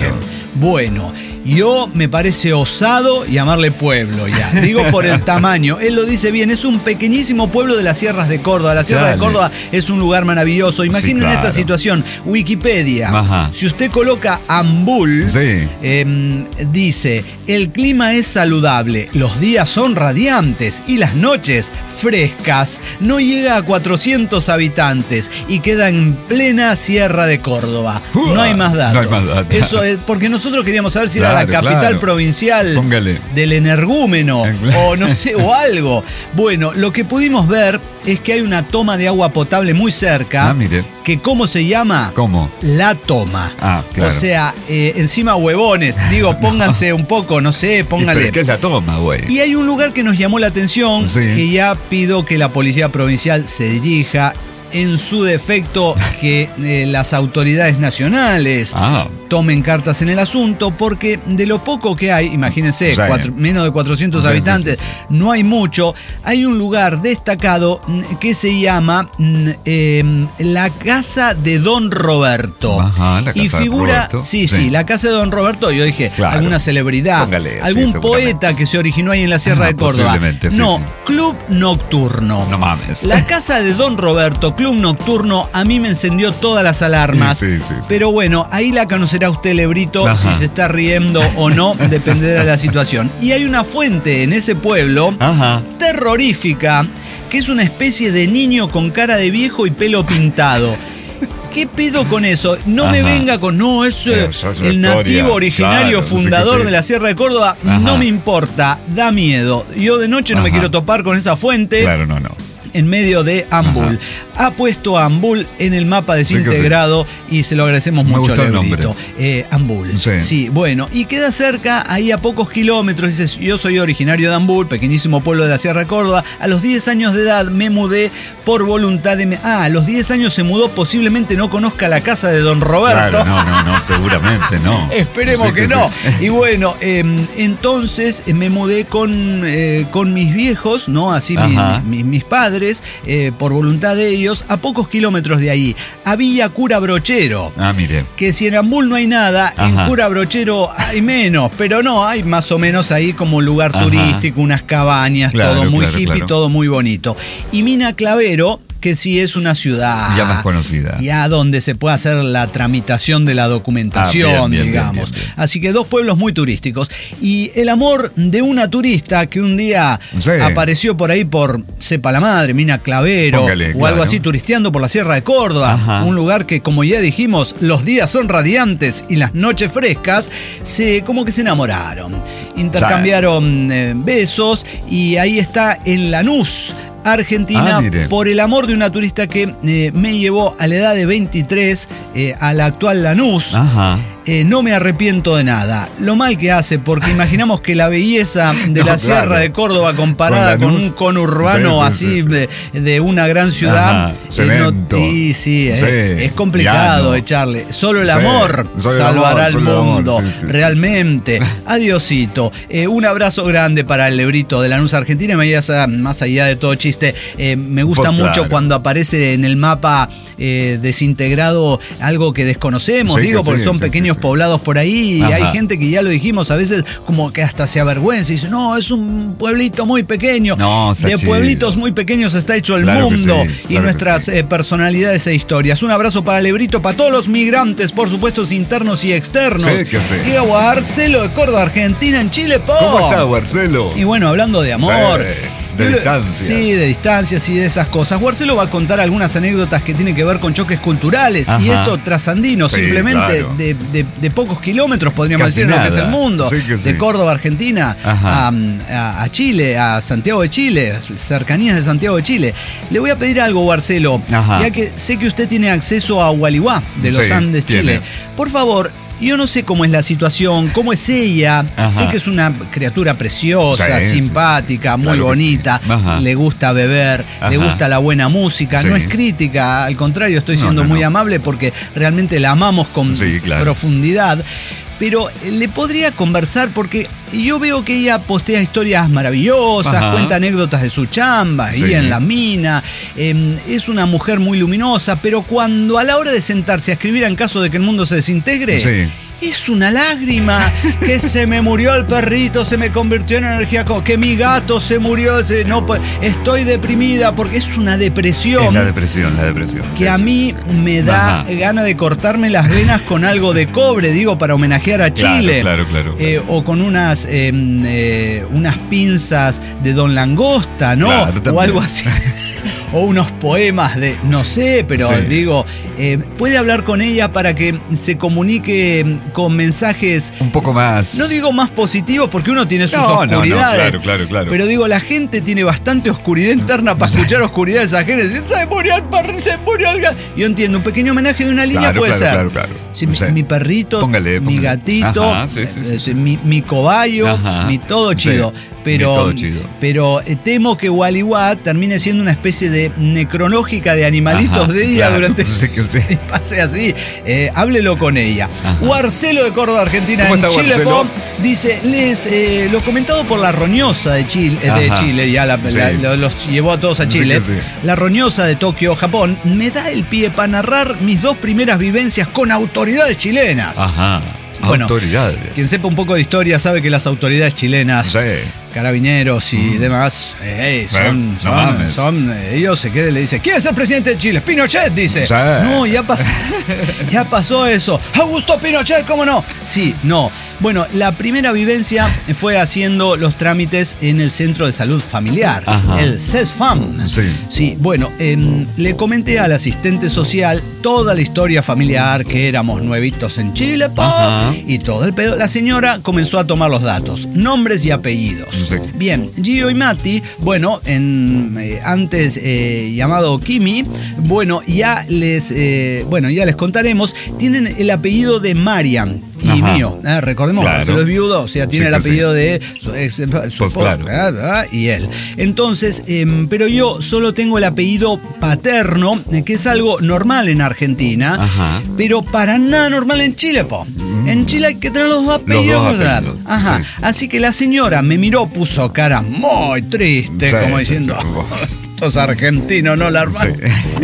Bueno, yo me parece osado llamarle pueblo ya. Digo por el tamaño. Él lo dice bien, es un pequeñísimo pueblo de las sierras de Córdoba. La Sierra Dale. de Córdoba es un lugar maravilloso. Imaginen Sí, claro. esta situación. Wikipedia. Ajá. Si usted coloca Ambul, Sí. eh, dice, el clima es saludable, los días son radiantes y las noches frescas. No llega a cuatrocientos habitantes y queda en plena Sierra de Córdoba. Uah, No hay más datos. no hay más datos. Eso es porque nosotros queríamos saber si era la Claro, capital claro. provincial Póngale. del energúmeno o no sé, o algo. Bueno, lo que pudimos ver es que hay una toma de agua potable muy cerca. Ah, mire. Que ¿cómo se llama? ¿Cómo? La Toma. Ah, claro. O sea, eh, encima huevones. Digo, pónganse un poco, no sé, ¿Y póngale. pero qué es la toma, güey? Y hay un lugar que nos llamó la atención, Sí. que ya pido que la Policía Provincial se dirija, en su defecto, que eh, las autoridades nacionales Ah, tomen cartas en el asunto, porque de lo poco que hay, imagínense, Sí. cuatro- menos de cuatrocientos Sí, sí, habitantes, sí, no hay mucho. Hay un lugar destacado mm, que se llama mm, eh, la Casa de Don Roberto. Ajá, la y Casa de figura, Roberto. sí, sí, Sí. la Casa de Don Roberto, yo dije, Claro. alguna celebridad, Póngale, sí, algún seguramente. poeta que se originó ahí en la Sierra Ah, de Córdoba. posiblemente, sí, no, sí. Club Nocturno. no mames. La Casa de Don Roberto, Club Nocturno, a mí me encendió todas las alarmas. Sí, sí, sí. Pero bueno, ahí la conocerá usted, Lebrito, Ajá. si se está riendo o no, dependerá de la situación. Y hay una fuente en ese pueblo Ajá. terrorífica, que es una especie de niño con cara de viejo y pelo pintado. ¿Qué pedo con eso? No me Ajá. venga con, no, es eh, Eso es una el historia. nativo originario Claro, sí que fundador sí. de la Sierra de Córdoba. Ajá. No me importa, da miedo. Yo de noche no me Ajá. quiero topar con esa fuente. Claro, no, no. En medio de Ambul. Ha puesto a Ambul en el mapa Sí que desintegrado y se lo agradecemos Me mucho, gustó el Lebrito. nombre. Eh, Ambul. Sí. bueno, y queda cerca, ahí a pocos kilómetros. Dices, yo soy originario de Ambul, pequeñísimo pueblo de la Sierra de Córdoba. A los diez años de edad me mudé por voluntad de... Me ah, a los diez años se mudó, posiblemente no conozca la casa de Don Roberto. Claro, no, no, no, seguramente no. Esperemos Sí que, no. sí. Y bueno, eh, entonces eh, me mudé con, eh, con mis viejos, ¿no? Así mi- Ajá. mi- mis padres, eh, por voluntad de ellos, a pocos kilómetros de ahí, a Villa Cura Brochero. Ah, mire. Que si en Ambul no hay nada, Ajá. en Cura Brochero hay menos, pero no, hay más o menos ahí como un lugar Ajá. turístico, unas cabañas, Claro, todo muy claro, hippie, claro. todo muy bonito. Y Mina Clavero, que sí es una ciudad Ya más conocida. ya donde se puede hacer la tramitación de la documentación, Ah, bien, bien, digamos. bien, bien, bien. Así que dos pueblos muy turísticos. Y el amor de una turista que un día Sí. apareció por ahí por, sepa la madre, Mina Clavero, Póngale, o claro. algo así, turisteando por la Sierra de Córdoba, Ajá. un lugar que, como ya dijimos, los días son radiantes y las noches frescas, se, como que se enamoraron. Intercambiaron eh, besos y ahí está en Lanús, Argentina, Ah, mire. por el amor de una turista que eh, me llevó a la edad de veintitrés eh, a la actual Lanús. Ajá. Eh, no me arrepiento de nada. Lo mal que hace, porque imaginamos que la belleza de No, la Sierra claro. de Córdoba comparada Con con, Lanús. un conurbano Sí, sí, así sí, sí. De, de una gran ciudad. Ajá, cemento. no- y sí, es, Sí, es complicado llano. echarle. Solo el Sí, amor solo el salvará amor, al solo el amor, mundo. sí, sí, sí. Realmente. Adiosito. Eh, un abrazo grande para el Lebrito de Lanús, Argentina. Me más, más allá de todo chiste, eh, me gusta Pues mucho claro. cuando aparece en el mapa eh, desintegrado algo que desconocemos, Sí, digo, que porque sí, son sí, pequeños sí, sí. poblados por ahí y Ajá. hay gente que ya lo dijimos, a veces como que hasta se avergüenza y dice, no, es un pueblito muy pequeño. No, está de chido. pueblitos muy pequeños está hecho el Claro que mundo sí, y claro que nuestras sí. eh, personalidades e historias. Un abrazo para Lebrito, para todos los migrantes, por supuesto, internos y externos. Sí, que sí. Llega Marcelo de Córdoba, Argentina, en Chile, po. ¿Cómo está, Marcelo? Y bueno, hablando de amor. Sí, de yo le- distancias. Sí, de distancias y de esas cosas. Marcelo va a contar algunas anécdotas que tienen que ver con choques culturales. Ajá. Y esto trasandino, Sí, simplemente claro. de, de- de pocos kilómetros, podríamos Casi decir, en lo que es nada. el mundo. Sí que sí. De Córdoba, Argentina, Ajá. a, a- a Chile, a Santiago de Chile, cercanías de Santiago de Chile. Le voy a pedir algo, Marcelo, Ajá. ya que sé que usted tiene acceso a Hualihuá, de los Sí, Andes, tiene. Chile. Por favor. Yo no sé cómo es la situación, cómo es ella. Ajá. Sé que es una criatura preciosa, Sí, sí, simpática, sí, sí. muy Claro que sí. bonita. Ajá. Le gusta beber, le Ajá. gusta la buena música. Sí. No es crítica, al contrario, estoy No, siendo no, muy no. amable porque realmente la amamos con Sí, claro. profundidad. Pero eh, le podría conversar porque yo veo que ella postea historias maravillosas, Ajá. cuenta anécdotas de su chamba ahí Sí. en la mina. Eh, es una mujer muy luminosa, pero cuando a la hora de sentarse a escribir en caso de que el mundo se desintegre, Sí. es una lágrima, que se me murió el perrito, se me convirtió en energía, que mi gato se murió, se, no, estoy deprimida, porque es una depresión. Es la depresión, la depresión. Que sí, a sí, mí sí, sí. me da Ajá. gana de cortarme las venas con algo de cobre, digo, para homenajear a Chile. Claro, claro, claro. Eh, claro. o con unas, eh, eh, unas pinzas de Don Langosta, ¿no? Claro, o también. algo así. O unos poemas de, no sé, pero Sí. digo, eh, puede hablar con ella para que se comunique con mensajes, Un poco más. no digo más positivos, porque uno tiene sus No, no, no, oscuridades. claro, claro, claro. Pero digo, la gente tiene bastante oscuridad interna para escuchar oscuridades ajenas. Se murió el perro, se murió el gato. Yo entiendo, un pequeño homenaje de una línea Claro, puede claro, ser. claro, claro. Sí, No mi, sé. mi perrito, Póngale, mi póngale. gatito, Ajá, sí, sí, sí, eh, sí, mi, mi cobayo, Ajá. mi todo chido. Sí, pero, mi todo chido. pero eh, temo que Waliwá termine siendo una especie de necronógica de animalitos Ajá, de ella claro, durante. sí que sí. Y pase así. Eh, háblelo con ella. Ajá. Warcelo de Córdoba, Argentina, ¿Cómo en está, Chile. Warcelo? Pop, dice, les, eh, lo comentado por la roñosa de Chile, eh, de Ajá. Chile, ya la- Sí. la- lo- los llevó a todos a Sí Chile. que sí. La roñosa de Tokio, Japón, me da el pie para narrar mis dos primeras vivencias con autoridades chilenas. Ajá. Bueno, Autoridades. Quien sepa un poco de historia sabe que las autoridades chilenas, Sí. carabineros y demás, eh, son, no son, mames. son, eh, ellos se quieren, le dice, ¿quién es el presidente de Chile? Pinochet, dice. Sí. No, ya pasó, ya pasó eso. Augusto Pinochet, ¿cómo no? Sí, no. Bueno, la primera vivencia fue haciendo los trámites en el Centro de Salud Familiar, Ajá. el CESFAM. Sí. Sí, bueno, em, le comenté al asistente social toda la historia familiar, que éramos nuevitos en Chile, pa, Ajá. y todo el pedo. La señora comenzó a tomar los datos, nombres y apellidos. Sí. Bien, Gio y Mati, bueno, en, eh, antes eh, llamado Kimi, bueno, ya les, eh, bueno, ya les contaremos, tienen el apellido de Marian. Y Ajá. mío, ¿eh? Recordemos, Claro. Marcelo es viudo, o sea, tiene Sí el que sí. apellido de su, ex- su Pues esposa, claro. ¿verdad? ¿verdad? Y él. Entonces, em, pero yo solo tengo el apellido paterno, eh, que es algo normal en Argentina, Ajá. pero para nada normal en Chile, po. En Chile hay que tener los dos apellidos. dos ¿verdad? apellidos, Ajá. sí. Así que la señora me miró, puso cara muy triste, Sí, como sí, diciendo, sí. estos argentinos, no la hermana. Sí.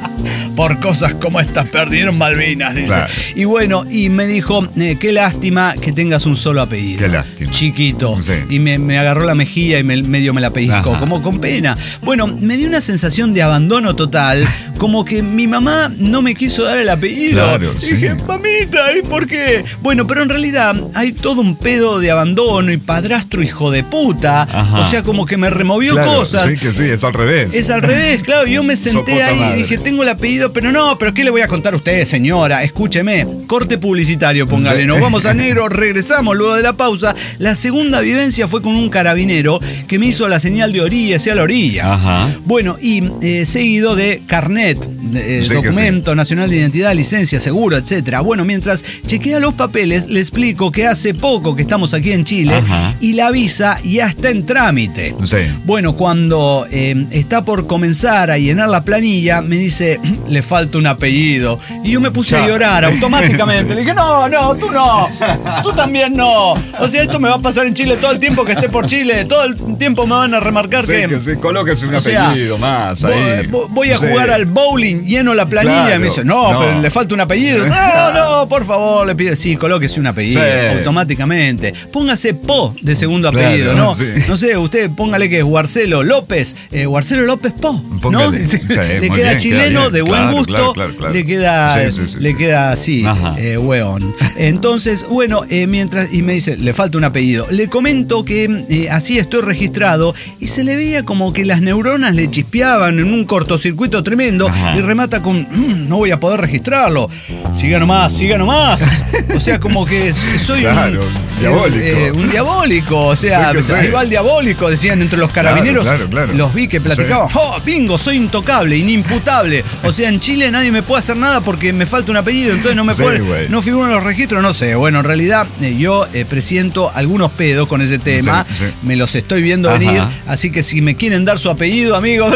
Por cosas como estas perdieron Malvinas, dice. Claro. Y bueno, y me dijo, eh, qué lástima que tengas un solo apellido. Qué lástima. Chiquito. Sí. Y me, me agarró la mejilla y me, medio me la pellizcó, Ajá. como con pena. Bueno, me dio una sensación de abandono total, como que mi mamá no me quiso dar el apellido. Claro, Y sí. dije, mamita, ¿y por qué? Bueno, pero en realidad hay todo un pedo de abandono y padrastro hijo de puta. Ajá. O sea, como que me removió Claro, cosas. Sí, que sí, es al revés. Es al revés, claro. Yo me senté puta ahí y madre. dije, tengo el apellido, pero no, pero ¿qué le voy a contar a usted, señora? Escúcheme, corte publicitario, póngale. Sí. Nos vamos a negro, regresamos luego de la pausa. La segunda vivencia fue con un carabinero que me hizo la señal de orilla hacia la orilla. Ajá. Bueno, y eh, seguido de carnet, de, eh, Sí que documento nacional de identidad, licencia, seguro, etcétera. Bueno, mientras chequea los papeles, le explico que hace poco que estamos aquí en Chile Ajá. y la visa ya está en trámite. Sí. Bueno, cuando eh, está por comenzar a llenar la planilla, me dice, le falta un apellido. Y yo me puse a Ya. llorar automáticamente. Le dije, no, no, tú no. Tú también no. O sea, esto me va a pasar en Chile todo el tiempo que esté por Chile. Todo el tiempo me van a remarcar Sí, que... que sí, colóquese un o sea, apellido más Voy, ahí. voy a Sí. jugar al bowling, lleno la planilla Claro. y me dice, no, No. pero le falta un apellido. No, no, por favor, le pido, sí, colóquese un apellido Sí. automáticamente. Póngase Po de segundo Claro, apellido, ¿no? sí. No sé, usted póngale que es Guarcelo López, eh, Guarcelo López Po, ¿no? Póngale. Sí, le muy queda bien, chileno, queda bien. de buen Claro, gusto, claro, claro, claro. le queda, Sí, sí, sí, le sí. queda así, Ajá. eh, weón. Entonces, bueno, eh, mientras, y me dice, le falta un apellido. Le comento que eh, así estoy registrado y se le veía como que las neuronas le chispeaban en un cortocircuito tremendo. Ajá. Y remata con, "Mm, no voy a poder registrarlo. Siga nomás, siga nomás. O sea, como que soy Claro, un diabólico. eh, eh, un diabólico. O sea, Sí que sí. ahí va el diabólico, decían entre los carabineros. Claro, claro, claro. Los vi que platicaban, oh, bingo, soy intocable, inimputable. O sea, en Chile nadie me puede hacer nada porque me falta un apellido, entonces no me Sí, puede, güey. no figuro en los registros, no sé. Bueno, en realidad eh, yo eh, presiento algunos pedos con ese tema. Sí, sí. Me los estoy viendo Ajá. venir. Así que si me quieren dar su apellido, amigos.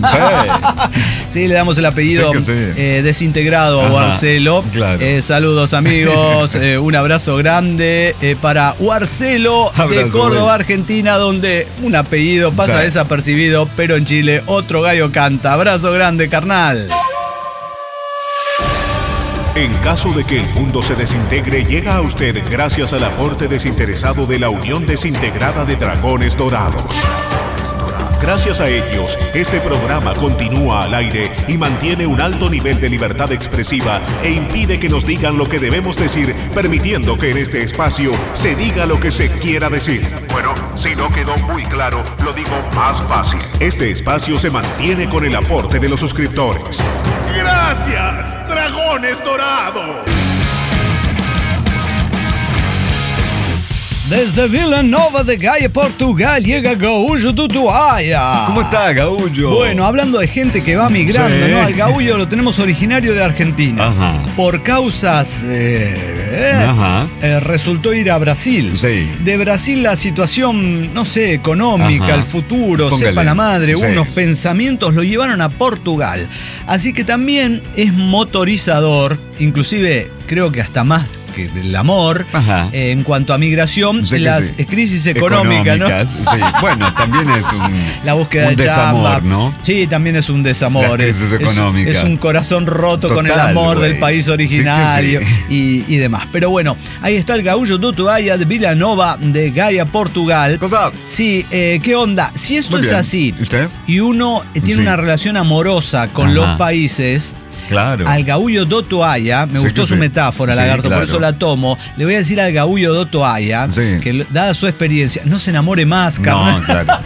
Sí. Sí, le damos el apellido Sí que sí. eh, desintegrado a Ajá, Warcelo. claro. Eh, saludos, amigos. eh, un abrazo grande eh, para Warcelo de Abrazo, Córdoba, güey. Argentina, donde un apellido pasa Sí. desapercibido, pero en Chile otro gallo canta. Abrazo grande, carnal. En caso de que el mundo se desintegre, llega a usted gracias al aporte desinteresado de la Unión Desintegrada de Dragones Dorados. Gracias a ellos, este programa continúa al aire y mantiene un alto nivel de libertad expresiva e impide que nos digan lo que debemos decir, permitiendo que en este espacio se diga lo que se quiera decir. Bueno, si no quedó muy claro, lo digo más fácil. Este espacio se mantiene con el aporte de los suscriptores. ¡Gracias, Dragones Dorados! Desde Vila Nova de Gaia, Portugal, llega Gaúllo do Tuaya. ¿Cómo está, Gaúllo? Bueno, hablando de gente que va migrando, Sí. ¿no? Al Gaúllo lo tenemos originario de Argentina. Ajá. Por causas... Eh, eh, Ajá. eh, resultó ir a Brasil. Sí. De Brasil la situación, no sé, económica, Ajá. el futuro, Póngale. sepa la madre, Sí. unos pensamientos lo llevaron a Portugal. Así que también es motorizador, inclusive creo que hasta más que el amor, Ajá. eh, en cuanto a migración, Sé que las sí. crisis económicas, ¿no? Sí, bueno, también es un, La búsqueda un de desamor, chamba. ¿no? Sí, también es un desamor. Las crisis es, económicas. Es un corazón roto con el Total, amor güey. del país Sí que originario sí. y, y demás. Pero bueno, ahí está el Gaúllo do Tuaya de Vila Nova de Gaia, Portugal. Cosa. Sí, eh, ¿qué onda? Si esto Muy es bien. así ¿Usted? y uno eh, tiene Sí. una relación amorosa con Ajá. los países... Claro. Al Gaúllo do Toaya, me Sí, gustó que su sí. metáfora, Sí, Lagarto, claro. por eso la tomo. Le voy a decir al Gaúllo do Toaya Sí. que, dada su experiencia, no se enamore más, No, carnal. claro.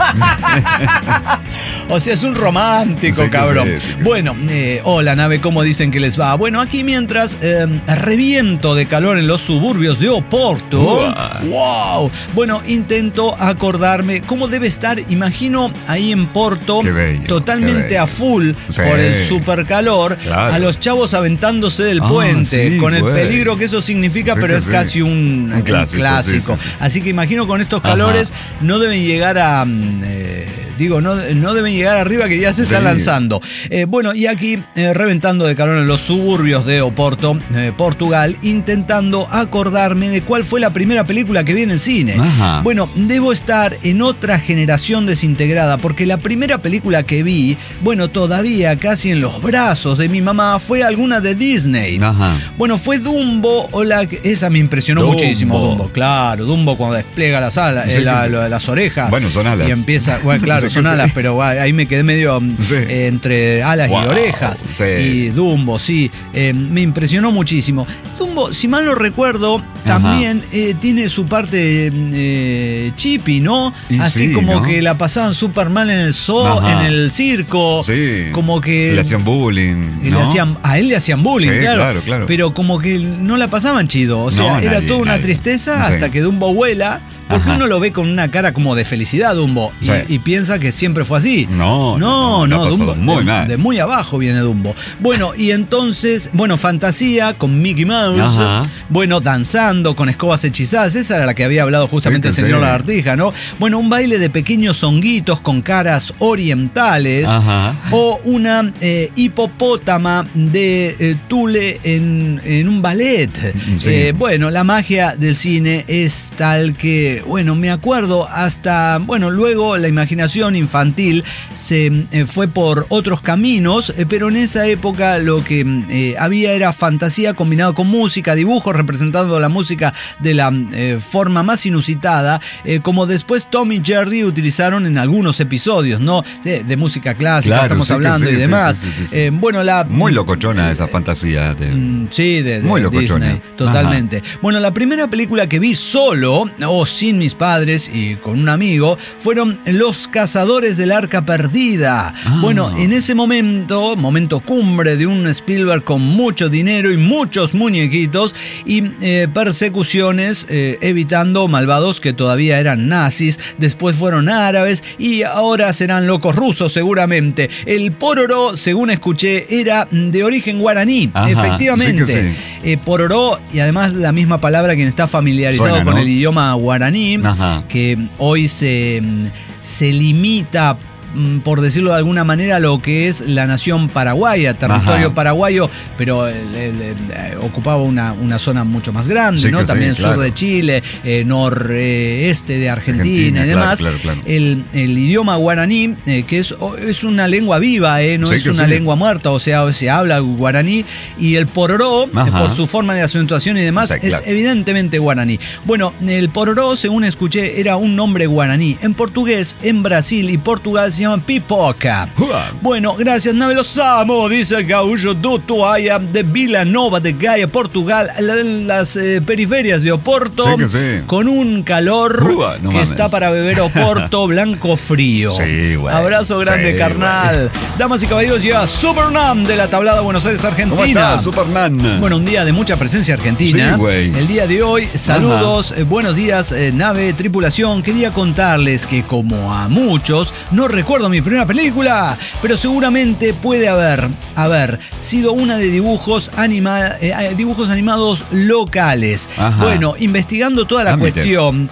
O sea, es un romántico, Sí que cabrón. sí, sí que- Bueno, eh, hola, nave, ¿cómo dicen que les va? Bueno, aquí mientras eh, reviento de calor en los suburbios de Oporto. Uah. ¡Wow! Bueno, intento acordarme cómo debe estar, imagino, ahí en Porto, Qué bello, totalmente qué bello. a full Sí. por el supercalor, Claro. a los chavos aventándose del Ah, puente, sí, con el güey. peligro que eso significa, Sí pero que es sí. casi un, Un un clásico, clásico. sí, sí, sí. Así que imagino con estos Ajá. calores no deben llegar a... mm, eh, digo, no, no deben llegar arriba, que ya se están Sí. lanzando. Eh, bueno, y aquí eh, reventando de calor en los suburbios de Oporto, eh, Portugal, intentando acordarme de cuál fue la primera película que vi en el cine. Ajá. Bueno, debo estar en otra generación desintegrada, porque la primera película que vi, bueno, todavía casi en los brazos de mi mamá, fue alguna de Disney. Ajá. Bueno, fue Dumbo, o la, esa me impresionó Dumbo. muchísimo, Dumbo. Claro, Dumbo cuando despliega las alas, Sí, eh, la- sí, sí. la- las orejas. Bueno, son alas. Y empieza, bueno, claro, Sí, que son sí. alas, pero bueno, ahí me quedé medio mm, Sí. eh, entre alas Wow, y orejas. sí. Y Dumbo, sí, eh, me impresionó muchísimo. Dumbo, si mal no recuerdo, también eh, tiene su parte eh, chippy, ¿no? Y Así sí, como ¿no? que la pasaban súper mal en el zoo, Ajá. en el circo. Sí. Como que... Le hacían bullying. Y ¿no? le hacían, a él le hacían bullying, Sí, claro, claro, claro. Pero como que no la pasaban chido. O sea, No, era nadie, toda una nadie. tristeza Sí. hasta que Dumbo vuela. Porque Ajá. uno lo ve con una cara como de felicidad, Dumbo, y, Sí. y piensa que siempre fue así. No, no, no, la no, pasó Dumbo, muy de, mal. de muy abajo viene Dumbo. Bueno, y entonces, bueno, fantasía con Mickey Mouse. Ajá. Bueno, danzando con escobas hechizadas. Esa era la que había hablado justamente Sí, que el señor sí. Lagartija, ¿no? Bueno, un baile de pequeños honguitos con caras orientales. Ajá. O una eh, hipopótama de eh, Tule en, en un ballet. Sí. Eh, bueno, la magia del cine es tal que, bueno, me acuerdo hasta, bueno, luego la imaginación infantil se eh, fue por otros caminos, eh, pero en esa época lo que eh, había era fantasía combinado con música, dibujos representando la música de la eh, forma más inusitada, eh, como después Tom y Jerry utilizaron en algunos episodios, ¿no? De, de música clásica, Claro, estamos sí que hablando sí, y sí, demás. sí, sí, sí. Eh, bueno, la... Muy locochona esa fantasía. De... Mm, Sí, de, de Muy locochona. Disney, totalmente. Bueno, la primera película que vi solo, o sin mis padres y con un amigo, fueron Los Cazadores del Arca Perdida. Ah. Bueno, en ese momento, momento cumbre de un Spielberg con mucho dinero y muchos muñequitos y eh, persecuciones, eh, evitando malvados que todavía eran nazis, después fueron árabes y ahora serán locos rusos seguramente. El pororó, según escuché, era de origen guaraní. Ajá, Efectivamente. sí que sí. Eh, pororó, y además la misma palabra, quien está familiarizado Suena, con ¿no? el idioma guaraní, Ajá. que hoy se, se limita por decirlo de alguna manera, lo que es la nación paraguaya, territorio Ajá. paraguayo, pero eh, eh, eh, ocupaba una, una zona mucho más grande, Sí, ¿no? que También sí, claro. sur de Chile, eh, noreste de Argentina, Argentina, y claro, demás. claro, claro. El, el idioma guaraní, eh, que es, es una lengua viva, eh, no Sí, es que una sí. lengua muerta, o sea, se habla guaraní, y el pororó, Ajá. eh, por su forma de acentuación y demás, Sí, claro. es evidentemente guaraní. Bueno, el pororó, según escuché, era un nombre guaraní. En portugués, en Brasil y Portugal se llama pipoca. Uah. Bueno, gracias, Nave Los Amo, dice el gaúcho do Toaia de Vila Nova de Gaia, Portugal, la- las eh, periferias de Oporto, Sí que sí. con un calor Uah, no que mames. está para beber Oporto blanco frío. Sí, güey. Abrazo grande, Sí, carnal. Damas y caballeros, llega Supernam de la tablada Buenos Aires, Argentina. ¿Cómo estás, Superman? Bueno, un día de mucha presencia argentina. Sí, güey. El día de hoy, saludos, eh, buenos días, eh, nave, tripulación. Quería contarles que, como a muchos, no recuerdo mi primera película, pero seguramente puede haber, haber sido una de dibujos, anima, eh, dibujos animados locales. Ajá. Bueno, investigando toda la Ah, mire. cuestión.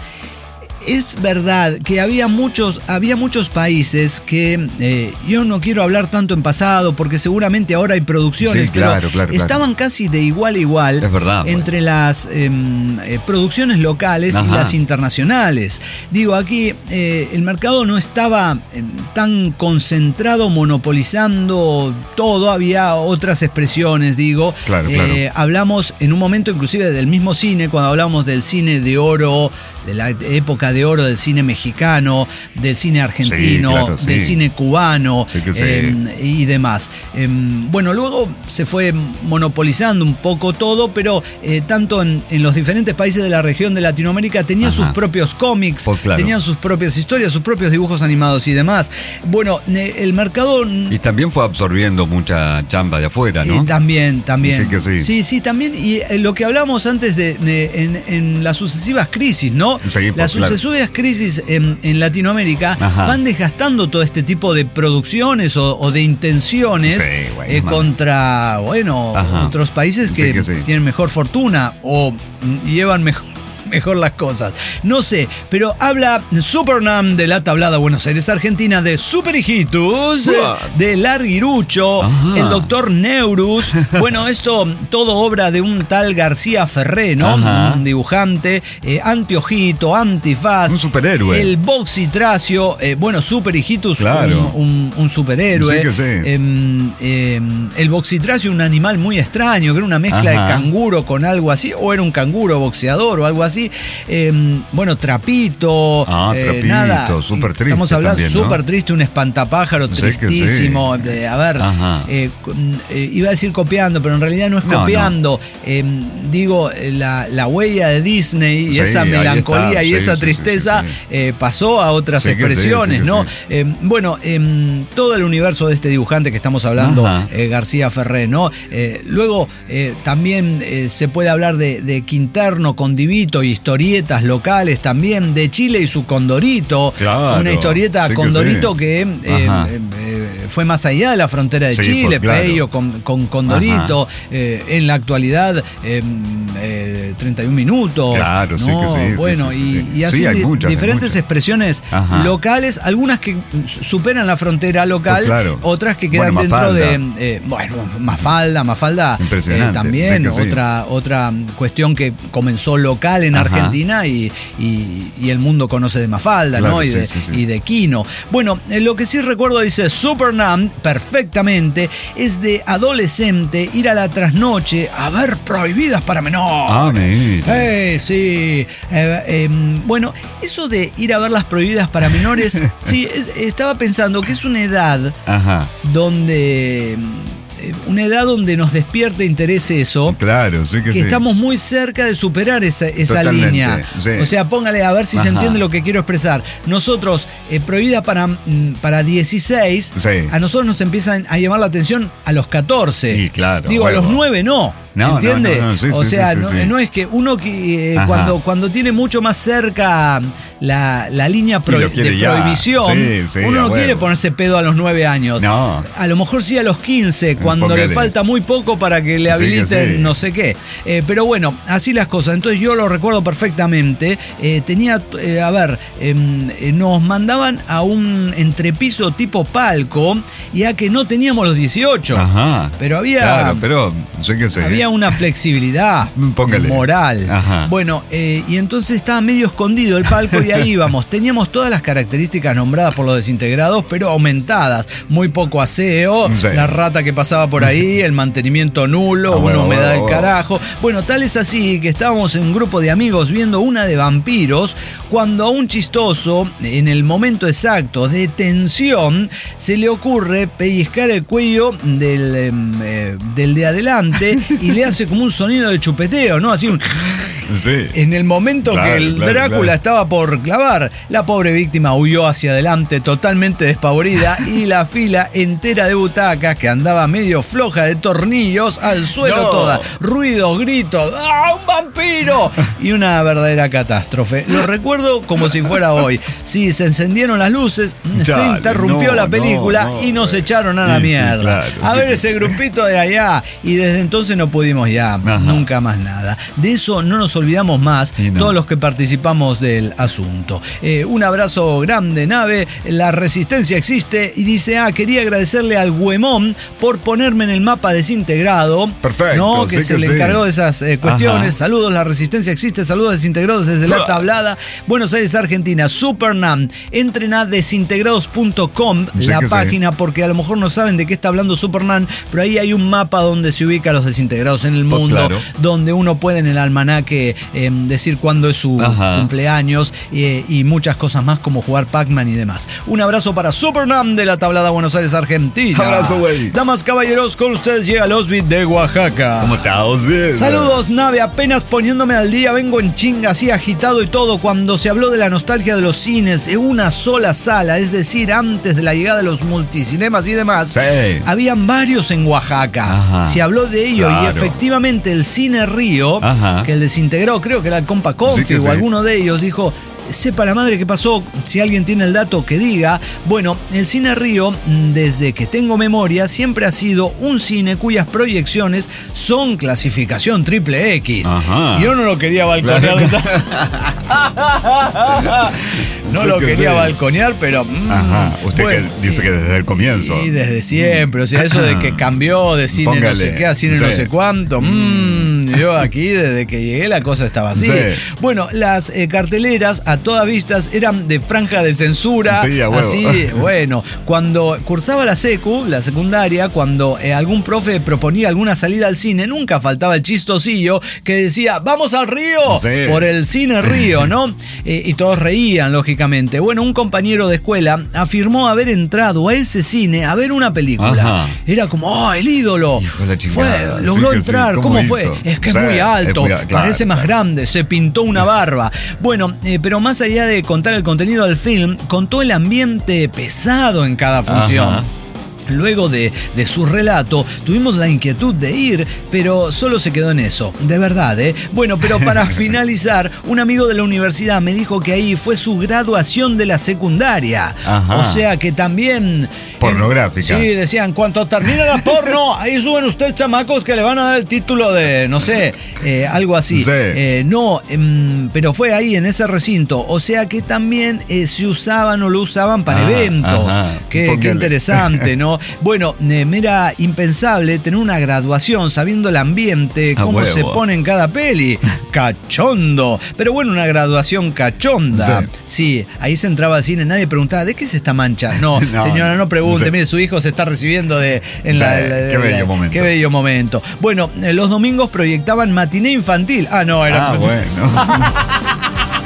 Es verdad que había muchos, había muchos países que eh, yo no quiero hablar tanto en pasado porque seguramente ahora hay producciones, Sí, claro, pero claro, estaban claro. casi de igual a igual Es verdad, güey. entre las eh, eh, producciones locales Ajá. y las internacionales. Digo, aquí eh, el mercado no estaba eh, tan concentrado, monopolizando todo, había otras expresiones, digo. Claro, Eh, claro. Hablamos en un momento inclusive del mismo cine, cuando hablamos del cine de oro, de la época de oro del cine mexicano, del cine argentino, Sí, claro, sí. del cine cubano, Sí que sí. eh, y demás. Eh, bueno, luego se fue monopolizando un poco todo, pero eh, tanto en, en los diferentes países de la región de Latinoamérica tenían Ajá. sus propios cómics, Pues claro. tenían sus propias historias, sus propios dibujos animados y demás. Bueno, eh, el mercado... Y también fue absorbiendo mucha chamba de afuera, ¿no? Eh, también, también. Sí que sí. Sí, sí, también. Y eh, lo que hablábamos antes de, de- en, en las sucesivas crisis, ¿no? Sí, pues, las claro. sucesivas crisis en, en Latinoamérica Ajá. van desgastando todo este tipo de producciones o, o de intenciones Sí, güey, eh, man. contra, bueno, Ajá. otros países Sí que, que sí. tienen mejor fortuna o mm, llevan mejor. Mejor las cosas. No sé, pero habla Supernam de la tablada Buenos Aires, Argentina, de Super Hijitus, eh, What? de Larguirucho, Ajá. el doctor Neurus. Bueno, esto todo obra de un tal García Ferré, ¿no? Ajá. Un dibujante, eh, anteojito, antifaz. Un superhéroe. El Boxitracio, eh, bueno, Super Hijitus, Claro. un, un- un superhéroe. Sí que sí. Em, em, el Boxitracio, un animal muy extraño, que era una mezcla Ajá. de canguro con algo así, o era un canguro boxeador o algo así. Eh, bueno, Trapito. Ah, eh, Trapito, nada. súper triste Estamos hablando también, ¿no? súper triste, un espantapájaro Sí que sí. tristísimo. De, a ver, Ajá. eh, con- eh, iba a decir copiando, pero en realidad no es No, copiando. Eh, digo, eh, la, la huella de Disney y Sí, esa ahí melancolía está. y Sí, esa sí, sí, tristeza sí, sí. eh, pasó a otras Sí que sí, expresiones, sí que ¿no? sí. Eh, bueno, em, todo el universo de este dibujante que estamos hablando, Ajá. eh, García Ferré, ¿no? Eh, luego eh, también eh, se puede hablar de, de Quinterno, Condivito, historietas locales también, de Chile y su Condorito. Claro, Una historieta sí que Condorito sí. que, eh, Ajá. eh, eh, fue más allá de la frontera de Sí, Chile, pues, claro. Peyo con, con Condorito. Eh, en la actualidad, eh, eh, treinta y un minutos. Claro, sí ¿no? que sí, sí, Bueno, sí, sí, y, sí. y así Sí, hay di- muchas, hay diferentes muchas. expresiones Ajá. locales, algunas que superan la frontera local, Pues claro. otras que quedan Bueno, dentro Mafalda. de, eh, bueno, Mafalda, Mafalda eh, Impresionante, también, sí que sí. otra, otra cuestión que comenzó local en Ajá. Argentina y, y- y el mundo conoce de Mafalda, Claro, ¿no? Y, sí, de, sí, sí. y de Kino. Bueno, eh, lo que sí recuerdo, dice Supernam, perfectamente, es de adolescente ir a la trasnoche a ver Prohibidas para menores. Ah, mira. Eh, sí. Eh, eh, bueno, eso de ir a ver las prohibidas para menores, sí, es- estaba pensando que es una edad Ajá. donde. eh, Una edad donde nos despierte interés eso. Claro, sí que, Que sí. estamos muy cerca de superar esa, esa Totalmente, línea. sí. O sea, póngale a ver si se Ajá. entiende lo que quiero expresar. Nosotros, eh, prohibida para, mm, para dieciséis, Sí. a nosotros nos empiezan a llamar la atención a los catorce. Sí, claro, Digo, a huevo. los nueve no. No, ¿Entiende? no, no, no, sí, o sí, sea, sí, sí, no, sí. no es que uno que eh, Ajá. cuando, cuando tiene mucho más cerca la, la línea pro, de ya. prohibición. Sí, sí, Uno no bueno. quiere ponerse pedo a los nueve años. No. A lo mejor sí a los quince, cuando Póngale. le falta muy poco para que le Sí, que habiliten sí. no sé qué. Eh, pero bueno, así las cosas. Entonces yo lo recuerdo perfectamente. Eh, tenía, eh, a ver, eh, eh, nos mandaban a un entrepiso tipo palco, ya que no teníamos los dieciocho. Ajá. Pero había... Claro, pero yo qué sé. Había una flexibilidad Póngale. moral. Ajá. Bueno, eh, y entonces estaba medio escondido el palco y ahí íbamos. Teníamos todas las características nombradas por los desintegrados, pero aumentadas. Muy poco aseo, Sí. la rata que pasaba por ahí, el mantenimiento nulo, Ah, una bueno, humedad bueno, del bueno. carajo. Bueno, tal es así que estábamos en un grupo de amigos viendo una de vampiros cuando a un chistoso, en el momento exacto de tensión, se le ocurre pellizcar el cuello del, eh, del de adelante y le hace como un sonido de chupeteo, ¿no? Así un... Sí. En el momento Claro, que el claro, Drácula claro. estaba por clavar, la pobre víctima huyó hacia adelante totalmente despavorida y la fila entera de butacas, que andaba medio floja de tornillos, al suelo No. toda. Ruidos, gritos, ¡ah, un vampiro! Y una verdadera catástrofe. Lo recuerdo como si fuera hoy. Sí, se encendieron las luces, se Chale, interrumpió no, la película no, no, y nos eh. echaron a la Sí, sí, mierda. claro, a sí. ver ese grupito de allá. Y desde entonces no pudimos ya, Ajá. nunca más nada. De eso no nos olvidamos más, Y no. todos los que participamos del asunto. Eh, un abrazo grande, nave. La resistencia existe. Y dice, ah, quería agradecerle al Güemón por ponerme en el mapa desintegrado. Perfecto, ¿no? Que sí se que le sí. encargó de esas eh, cuestiones. Ajá. Saludos, la resistencia existe. Saludos desintegrados desde la tablada. Buenos Aires, Argentina. Supernam. Entren a desintegrados punto com, Sí la que sí. página, porque a lo mejor no saben de qué está hablando Supernam, pero ahí hay un mapa donde se ubican los desintegrados en el Pues mundo, claro. donde uno puede en el almanaque eh, decir cuándo es su Ajá. cumpleaños eh, y muchas cosas más como jugar Pac-Man y demás. Un abrazo para Supernam de la tablada Buenos Aires, Argentina. Abrazo, güey. Damas, caballeros, con ustedes llega el Osbit de Oaxaca. ¿Cómo estás? Bien. Saludos, nave, apenas poniéndome al día, vengo en chinga, así agitado y todo, cuando se habló de la nostalgia de los cines en una sola sala, es decir, antes de la llegada de los multicinemas y demás, Sí. habían varios en Oaxaca. Ajá. Se habló de ello Claro. y efectivamente el Cine Río, Ajá. que el desintegró, creo que era el Compa Confi Sí que o sí. alguno de ellos, dijo... Sepa la madre qué pasó, si alguien tiene el dato que diga. Bueno, el Cine Río, desde que tengo memoria, siempre ha sido un cine cuyas proyecciones son clasificación triple X. Ajá. Yo no lo quería balconear. no Sí lo que quería sí. balconear, pero... mm, Ajá. Usted bueno, que dice que desde el comienzo. y desde siempre, o sea, eso de que cambió de cine no Póngale. sé qué a cine Sí. no sé cuánto. mm, yo aquí desde que llegué la cosa estaba así. Sí. Bueno, las eh, carteleras a todas vistas eran de franja de censura. Sí, a huevo. Así, bueno, cuando cursaba la secu, la secundaria, cuando eh, algún profe proponía alguna salida al cine, nunca faltaba el chistosillo que decía, vamos al río, Sí. por el Cine Río, ¿no? Eh, y todos reían, lógicamente. Bueno, un compañero de escuela afirmó haber entrado a ese cine a ver una película. Ajá. Era como, ¡oh, el ídolo! Hijo de la Fue, chingada. logró Sí que sí. entrar, ¿Cómo ¿cómo, fue? hizo? Es que Sí, es muy alto, es muy- claro, parece más claro. grande, se pintó una barba. Bueno, eh, pero más allá de contar el contenido del film, contó el ambiente pesado en cada función. Ajá. Luego de, de su relato, tuvimos la inquietud de ir, pero solo se quedó en eso. De verdad, ¿eh? Bueno, pero para finalizar, un amigo de la universidad me dijo que ahí fue su graduación de la secundaria. Ajá. O sea que también... Pornográfica. Sí, decían, cuando termine la porno, ahí suben ustedes chamacos que le van a dar el título de, no sé, eh, algo así. Sí. Eh, no, em, pero fue ahí, en ese recinto. O sea que también eh, se usaban o lo usaban para Ah, eventos. ajá. Qué, qué Póngale. interesante, ¿no? Bueno, eh, me era impensable tener una graduación sabiendo el ambiente, A cómo huevo. se pone en cada peli. Cachondo. Pero bueno, una graduación cachonda. Sí. Sí, ahí se entraba al cine, nadie preguntaba, ¿de qué es esta mancha? No, No, señora, no pregunte, sí. mire, su hijo se está recibiendo de... En Sí, la, la- qué la- bello momento. Qué bello momento. Bueno, eh, los domingos proyectaban matiné infantil. Ah, no, era... Ah, bueno.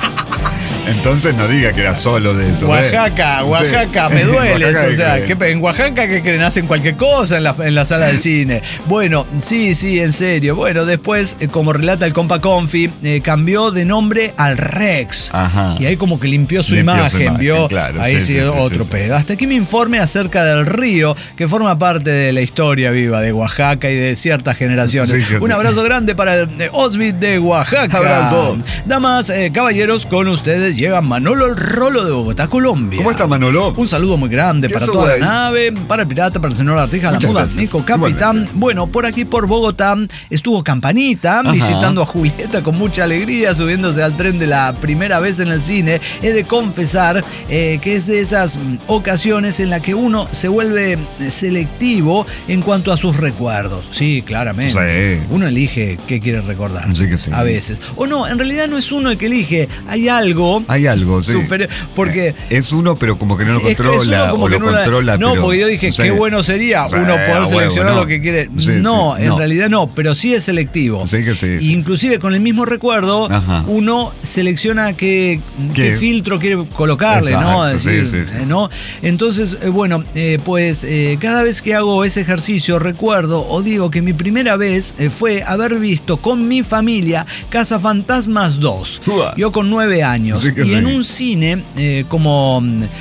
Entonces no diga que era solo de eso. ¿eh? Oaxaca, Sí. Oaxaca, me duele. Oaxaca, o sea, ¿qué? que en Oaxaca que creen hacen cualquier cosa en la, en la sala del cine. Bueno, sí, sí, en serio. Bueno, después, eh, como relata el compa Confi, eh, cambió de nombre al Rex. Ajá. Y ahí como que limpió su Limpió imagen, su imagen, vio. claro, ahí sí, sí, sí, sí, otro sí, pedo. Hasta aquí mi informe acerca del río, que forma parte de la historia viva de Oaxaca y de ciertas generaciones. Sí, que Un sí. abrazo grande para el eh, Osbit de Oaxaca. Abrazo. Damas, eh, caballeros, con ustedes ustedes llega Manolo el Rolo de Bogotá, Colombia. ¿Cómo está, Manolo? Un saludo muy grande para toda güey? la nave, para el pirata, para el señor Artija, la muda, Nico, capitán. Igualmente. Bueno, por aquí por Bogotá estuvo Campanita, Ajá. visitando a Julieta con mucha alegría, subiéndose al tren de la primera vez en el cine. He de confesar eh, que es de esas ocasiones en las que uno se vuelve selectivo en cuanto a sus recuerdos. Sí, claramente. Sí. Uno elige qué quiere recordar. Sí que sí. A veces. O no, en realidad no es uno el que elige. Hay algo. Hay algo, sí. Super, porque es uno, pero como que no lo sí, controla. Como o que lo no controla. La, no, pero, porque yo dije, sí. qué bueno sería sí, uno poder seleccionar huevo, no. lo que quiere. Sí, no, sí, en no. realidad no, pero sí es selectivo. Sí que sí. sí Inclusive sí. con el mismo recuerdo, Ajá. uno selecciona qué, qué, qué filtro quiere colocarle, Exacto, ¿no? Decir, sí, sí, sí. ¿no? Entonces, eh, bueno, eh, pues eh, cada vez que hago ese ejercicio recuerdo o digo que mi primera vez eh, fue haber visto con mi familia Cazafantasmas dos. Uah. Yo con nueve años. Sí y sí. en un cine eh, como...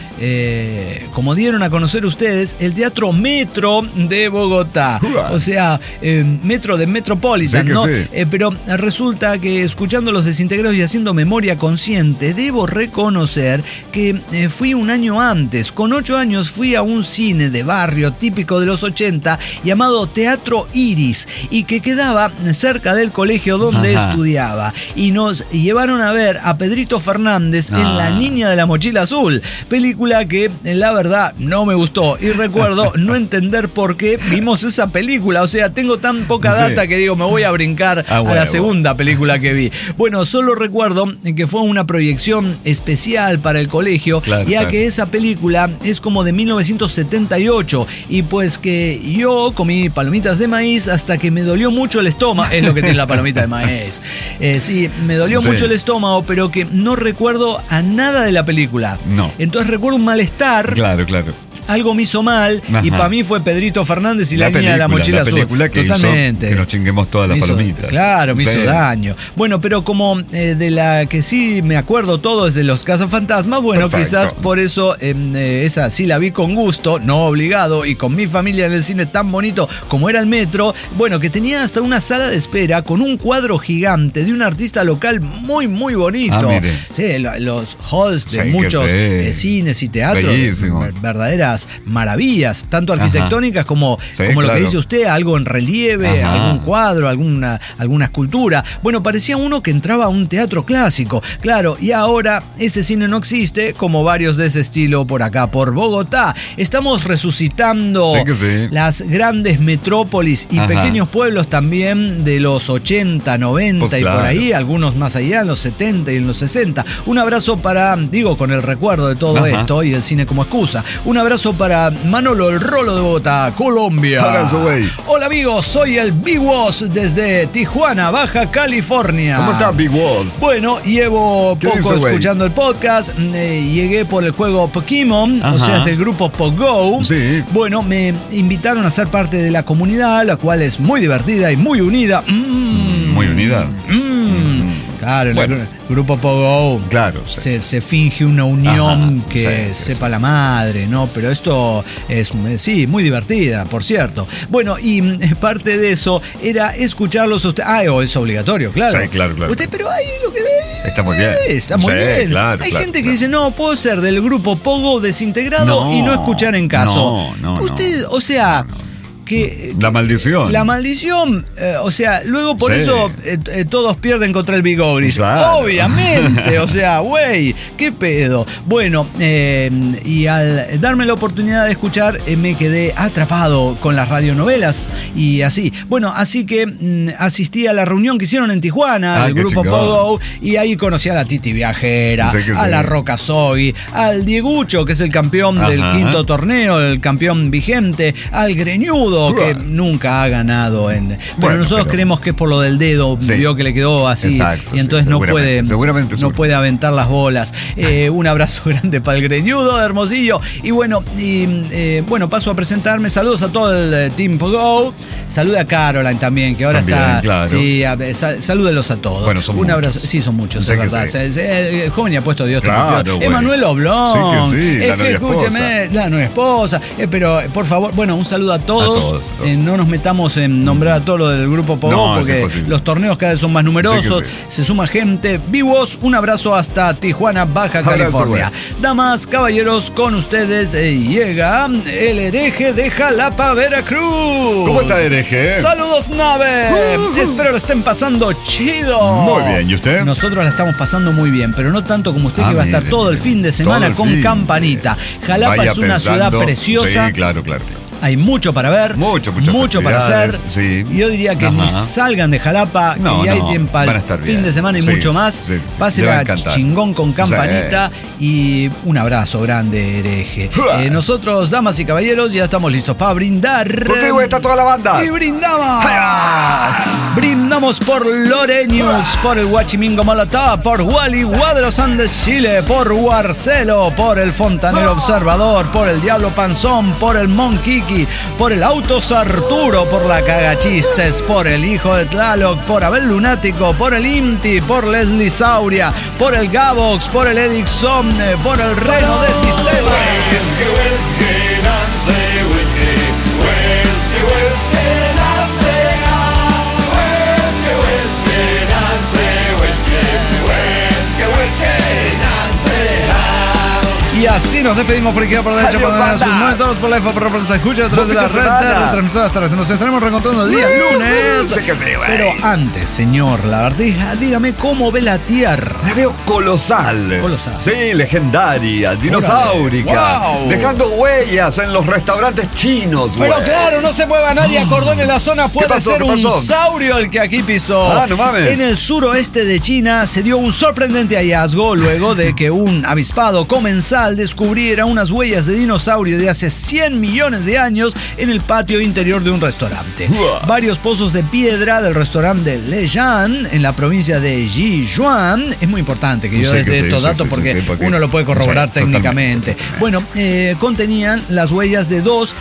Eh, como dieron a conocer ustedes, el Teatro Metro de Bogotá. Uh-huh. O sea, eh, Metro de Metropolitan, sí ¿no? Sí. Eh, pero resulta que escuchando los desintegrados y haciendo memoria consciente, debo reconocer que eh, fui un año antes. Con ocho años fui a un cine de barrio típico de los ochenta llamado Teatro Iris y que quedaba cerca del colegio donde Ajá. estudiaba. Y nos llevaron a ver a Pedrito Fernández ah. en La Niña de la Mochila Azul, película que la verdad no me gustó y recuerdo no entender por qué vimos esa película, o sea, tengo tan poca data sí. que digo, me voy a brincar ah, a bueno, la segunda película que vi. Bueno, solo recuerdo que fue una proyección especial para el colegio, claro, ya claro. que esa película es como de mil novecientos setenta y ocho y pues que yo comí palomitas de maíz hasta que me dolió mucho el estómago, es lo que tiene la palomita de maíz. Eh, sí, me dolió sí. mucho el estómago, pero que no recuerdo a nada de la película. No. Entonces recuerdo un malestar. Claro, claro. Algo me hizo mal Ajá. y para mí fue Pedrito Fernández y la, la niña de la mochila azul. La película que Totalmente. hizo que nos chinguemos todas las hizo, palomitas. Claro, me sí. hizo daño. Bueno, pero como eh, de la que sí me acuerdo todo es de los Cazafantasmas, bueno, Perfecto. quizás por eso eh, esa sí la vi con gusto, no obligado, y con mi familia en el cine tan bonito como era el Metro, bueno, que tenía hasta una sala de espera con un cuadro gigante de un artista local muy, muy bonito. Ah, mire. Sí, los halls de sí, muchos sí. eh, cines y teatros. Bellísimo. Verdaderas maravillas, tanto arquitectónicas Ajá. como, sí, como claro. lo que dice usted, algo en relieve, Ajá. algún cuadro, alguna, alguna escultura. Bueno, parecía uno que entraba a un teatro clásico, claro, y ahora ese cine no existe, como varios de ese estilo por acá, por Bogotá. Estamos resucitando sí que sí. las grandes metrópolis y Ajá. pequeños pueblos también de los ochenta, noventa pues y claro. por ahí, algunos más allá, en los setenta y en los sesenta. Un abrazo para, digo, con el recuerdo de todo Ajá. esto y el cine como excusa. Un abrazo para Manolo el Rolo de Bogotá, Colombia. Abrazo, güey. Hola amigos, soy el Big Woz desde Tijuana, Baja California. ¿Cómo está Big Woz? Bueno, llevo poco dice, escuchando el podcast. Eh, llegué por el juego Pokémon, Ajá. o sea, del grupo Pogo. Sí. Bueno, me invitaron a ser parte de la comunidad, la cual es muy divertida y muy unida. Mm. Muy unida. Mm. Claro, bueno. el grupo Pogo claro, sí, se, sí. se finge una unión Ajá, que sí, sí, sepa sí, la sí. madre, ¿no? Pero esto es, sí, muy divertida, por cierto. Bueno, y parte de eso era escucharlos a usted. Ah, es obligatorio, claro. Sí, claro, claro. Usted, pero ahí lo que ve. Está muy bien. Está muy sí, bien. Claro, Hay claro, gente que claro. dice, no, puedo ser del grupo Pogo desintegrado no, y no escuchar en caso. No, no, Usted, no. o sea... No, no. Que, la maldición. La maldición, eh, o sea, luego por sí. eso eh, eh, todos pierden contra el Big Ogrish. Claro. Obviamente, o sea, güey, qué pedo. Bueno, eh, y al darme la oportunidad de escuchar, eh, me quedé atrapado con las radionovelas y así. Bueno, así que mm, asistí a la reunión que hicieron en Tijuana, ah, el grupo chingón. Pogo, y ahí conocí a la Titi Viajera, sí, a sí. la Roca Soy, al Diegucho, que es el campeón Ajá. del quinto torneo, el campeón vigente, al Greñudo, Uah. que nunca ha ganado en. Pero bueno, nosotros pero... creemos que es por lo del dedo, sí. vio que le quedó así. Exacto, y entonces sí, no seguramente, puede. seguramente no puede aventar las bolas. Eh, un abrazo grande para el Greñudo de Hermosillo. Y bueno, y, eh, bueno, paso a presentarme. Saludos a todo el eh, Team Pogo. Saluda a Caroline también, que ahora también, está. Claro. Sí, a, sal, salúdelos a todos. Bueno, son un muchos. abrazo. Sí, son muchos, sé es verdad. Sí. El joven y apuesto Dios claro, te cumplió. Emanuel Oblón. Sí que sí, es la que novia escúcheme, esposa. la nueva esposa. Eh, pero por favor, bueno, un saludo a todos. A todos. Todos, todos. Eh, no nos metamos en nombrar a todo lo del grupo Pogo No, porque es imposible. los torneos cada vez son más numerosos. Sí que sí. Se suma gente. Vivos, un abrazo hasta Tijuana, Baja Abrazo, California. güey. Damas, caballeros, con ustedes eh, llega el hereje de Jalapa, Veracruz. ¿Cómo está, hereje? Saludos, nave. Uh. Espero lo estén pasando chido. Muy bien, ¿y usted? Nosotros la estamos pasando muy bien, pero no tanto como usted, Ah, que va a estar mire, todo el mire. fin de semana Todo el con fin. campanita. Jalapa Vaya es una pensando- ciudad preciosa. Sí, claro, claro. Hay mucho para ver, Mucho, muchas mucho para hacer. actividades, sí. Yo diría que Ajá. ni salgan de Jalapa, No, que ya hay no, tiempo van a al estar fin bien. de semana y Sí, mucho más. sí, sí. Pásela Le va a encantar. chingón con campanita y un abrazo grande, hereje. Uah. Eh, nosotros, damas y caballeros, ya estamos listos para brindar. Pues sí, güey, está toda la banda. Y brindamos. Brindamos por Loreñus, por el Huachimingo Molotov, por Wally Wa de los Andes, Chile, por Guarcelo, por el Fontanero Observador, por el Diablo Panzón, por el Monquiqui, por el Autos Arturo, por la Cagachistes, por el Hijo de Tlaloc, por Abel Lunático, por el Inti, por Leslie Sauria, por el Gabox, por el Edixon, por el Reno de Sistema. Y así nos despedimos por aquí por derecha, por Adiós, derecha, banda. sus monitores, por la F, por la se escucha a través de la Música red de semana. retransmisoras terrestres. Nos estaremos reencontrando el día Uh, lunes. sé que sí, güey. Pero antes, señor Lagartija, dígame cómo ve la Tierra. La veo colosal. Colosal. Sí, legendaria, dinosaurica. Wow. Dejando huellas en los restaurantes chinos, Pero güey. claro, no se mueva nadie, acordón en la zona, puede pasó? ser ¿Qué un pasó? saurio el que aquí pisó. Ah, no mames. En el suroeste de China se dio un sorprendente hallazgo luego de que un avispado comensal descubriera unas huellas de dinosaurio de hace cien millones de años en el patio interior de un restaurante. Uah. Varios pozos de piedra del restaurante Lejan en la provincia de Sichuan. Es muy importante que yo Sí, les que dé sí, estos sí, datos sí, porque, sí, porque- uno lo puede corroborar sí, totalmente, técnicamente. totalmente. Bueno, eh, contenían las huellas de dos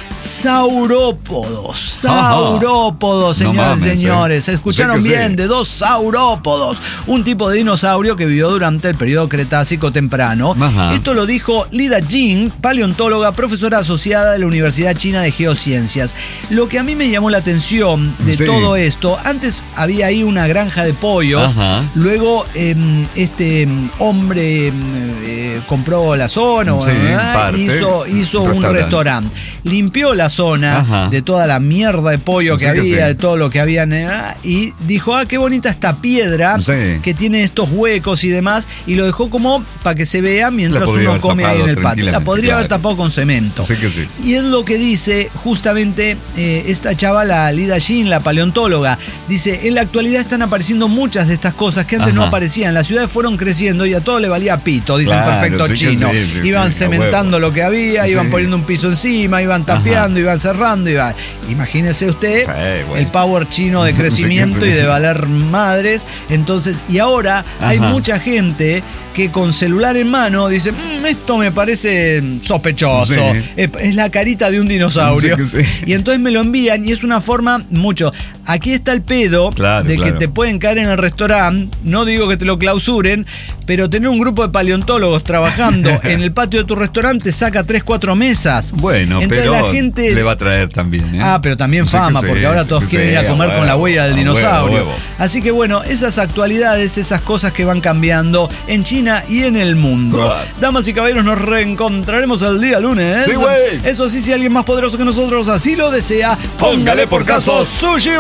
saurópodos. Saurópodos, No señores y mames, señores. eh. Escucharon Sí que sí. bien, de dos saurópodos. Un tipo de dinosaurio que vivió durante el periodo Cretácico temprano. Ajá. Esto lo dijo Lida Jing, paleontóloga, profesora asociada de la Universidad China de Geociencias. Lo que a mí me llamó la atención de Sí. todo esto, antes había ahí una granja de pollos. Ajá. Luego em, este em, hombre em, eh, compró la zona, Sí, ¿verdad? parte. hizo, hizo un Restaurante. restaurante. Limpió la zona Ajá. de toda la mierda de pollo que Sí que había, sí. de todo lo que habían, eh, y dijo, ah, qué bonita esta piedra Sí. que tiene estos huecos y demás, y lo dejó como para que se vea mientras La podría uno haber come ahí tapado en el patio. La tranquilamente, podría haber claro. tapado con cemento. Sí que sí. Y es lo que dice justamente eh, esta chavala, Lida Jin, la paleontóloga. Dice, en la actualidad están apareciendo muchas de estas cosas que antes no Ajá. aparecían. Las ciudades fueron creciendo y a todo le valía pito, dice Claro, el perfecto sí que chino. sí, sí, iban sí, a cementando huevo. lo que había, Sí. iban poniendo un piso encima, iban tapeando, iban cerrando, iban... Imagínese usted Sí, güey. el power chino de Sí que crecimiento sí. y de valer madres. Entonces, y ahora hay Ajá. mucha gente que con celular en mano dice, "Mm, esto me parece sospechoso. Sí. Es, es la carita de un dinosaurio. Sí que sí. Y entonces me lo envían y es una forma mucho. Aquí está el pedo Claro, de claro. que te pueden caer en el restaurante. No digo que te lo clausuren, pero tener un grupo de paleontólogos trabajando en el patio de tu restaurante saca tres, cuatro mesas. Bueno, Entonces pero la gente... le va a traer también, ¿eh? Ah, pero también Sí que fama, sí, porque ahora sí todos que quieren sí, ir a comer a con la huevo, huella del a huevo, dinosaurio. a huevo. Así que bueno, esas actualidades, esas cosas que van cambiando en China y en el mundo. Claro. Damas y caballeros, nos reencontraremos el día lunes. Sí, güey. Eso sí, si alguien más poderoso que nosotros así lo desea, Póngale por caso Sushi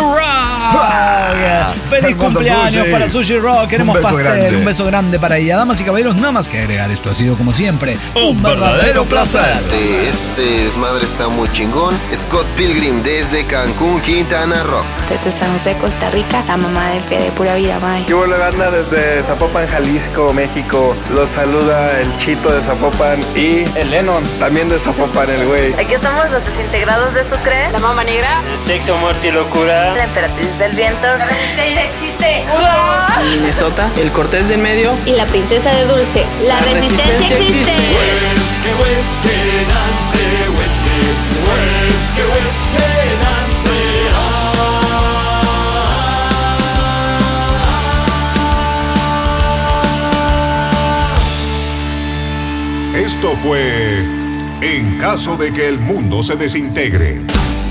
Rock. Feliz Hermoso cumpleaños Sushi. para Sushi Rock. Queremos Un beso pastel, grande. un beso grande para ella. Damas y caballeros, nada más que agregar. Esto ha sido como siempre un verdadero placer. Este, este desmadre está muy chingón. Scott Pilgrim desde Cancún, Quintana Roo. Desde San José, Costa Rica, la mamá de Fe de Pura Vida, May. ¿Qué hubo, banda? Desde Zapopan, Jalisco, México. Los saluda el Chito de Zapopan y el Lennon, también de Zapopan, el güey. Aquí estamos los desintegrados de Sucre, La Mama Negra, Sexo, muerte y locura. la emperatriz del viento, La Resistencia existe. Minnesota, el Cortés del Medio. Y la princesa de Dulce. La, resistencia, existe. Esto fue En caso de que el mundo se desintegre.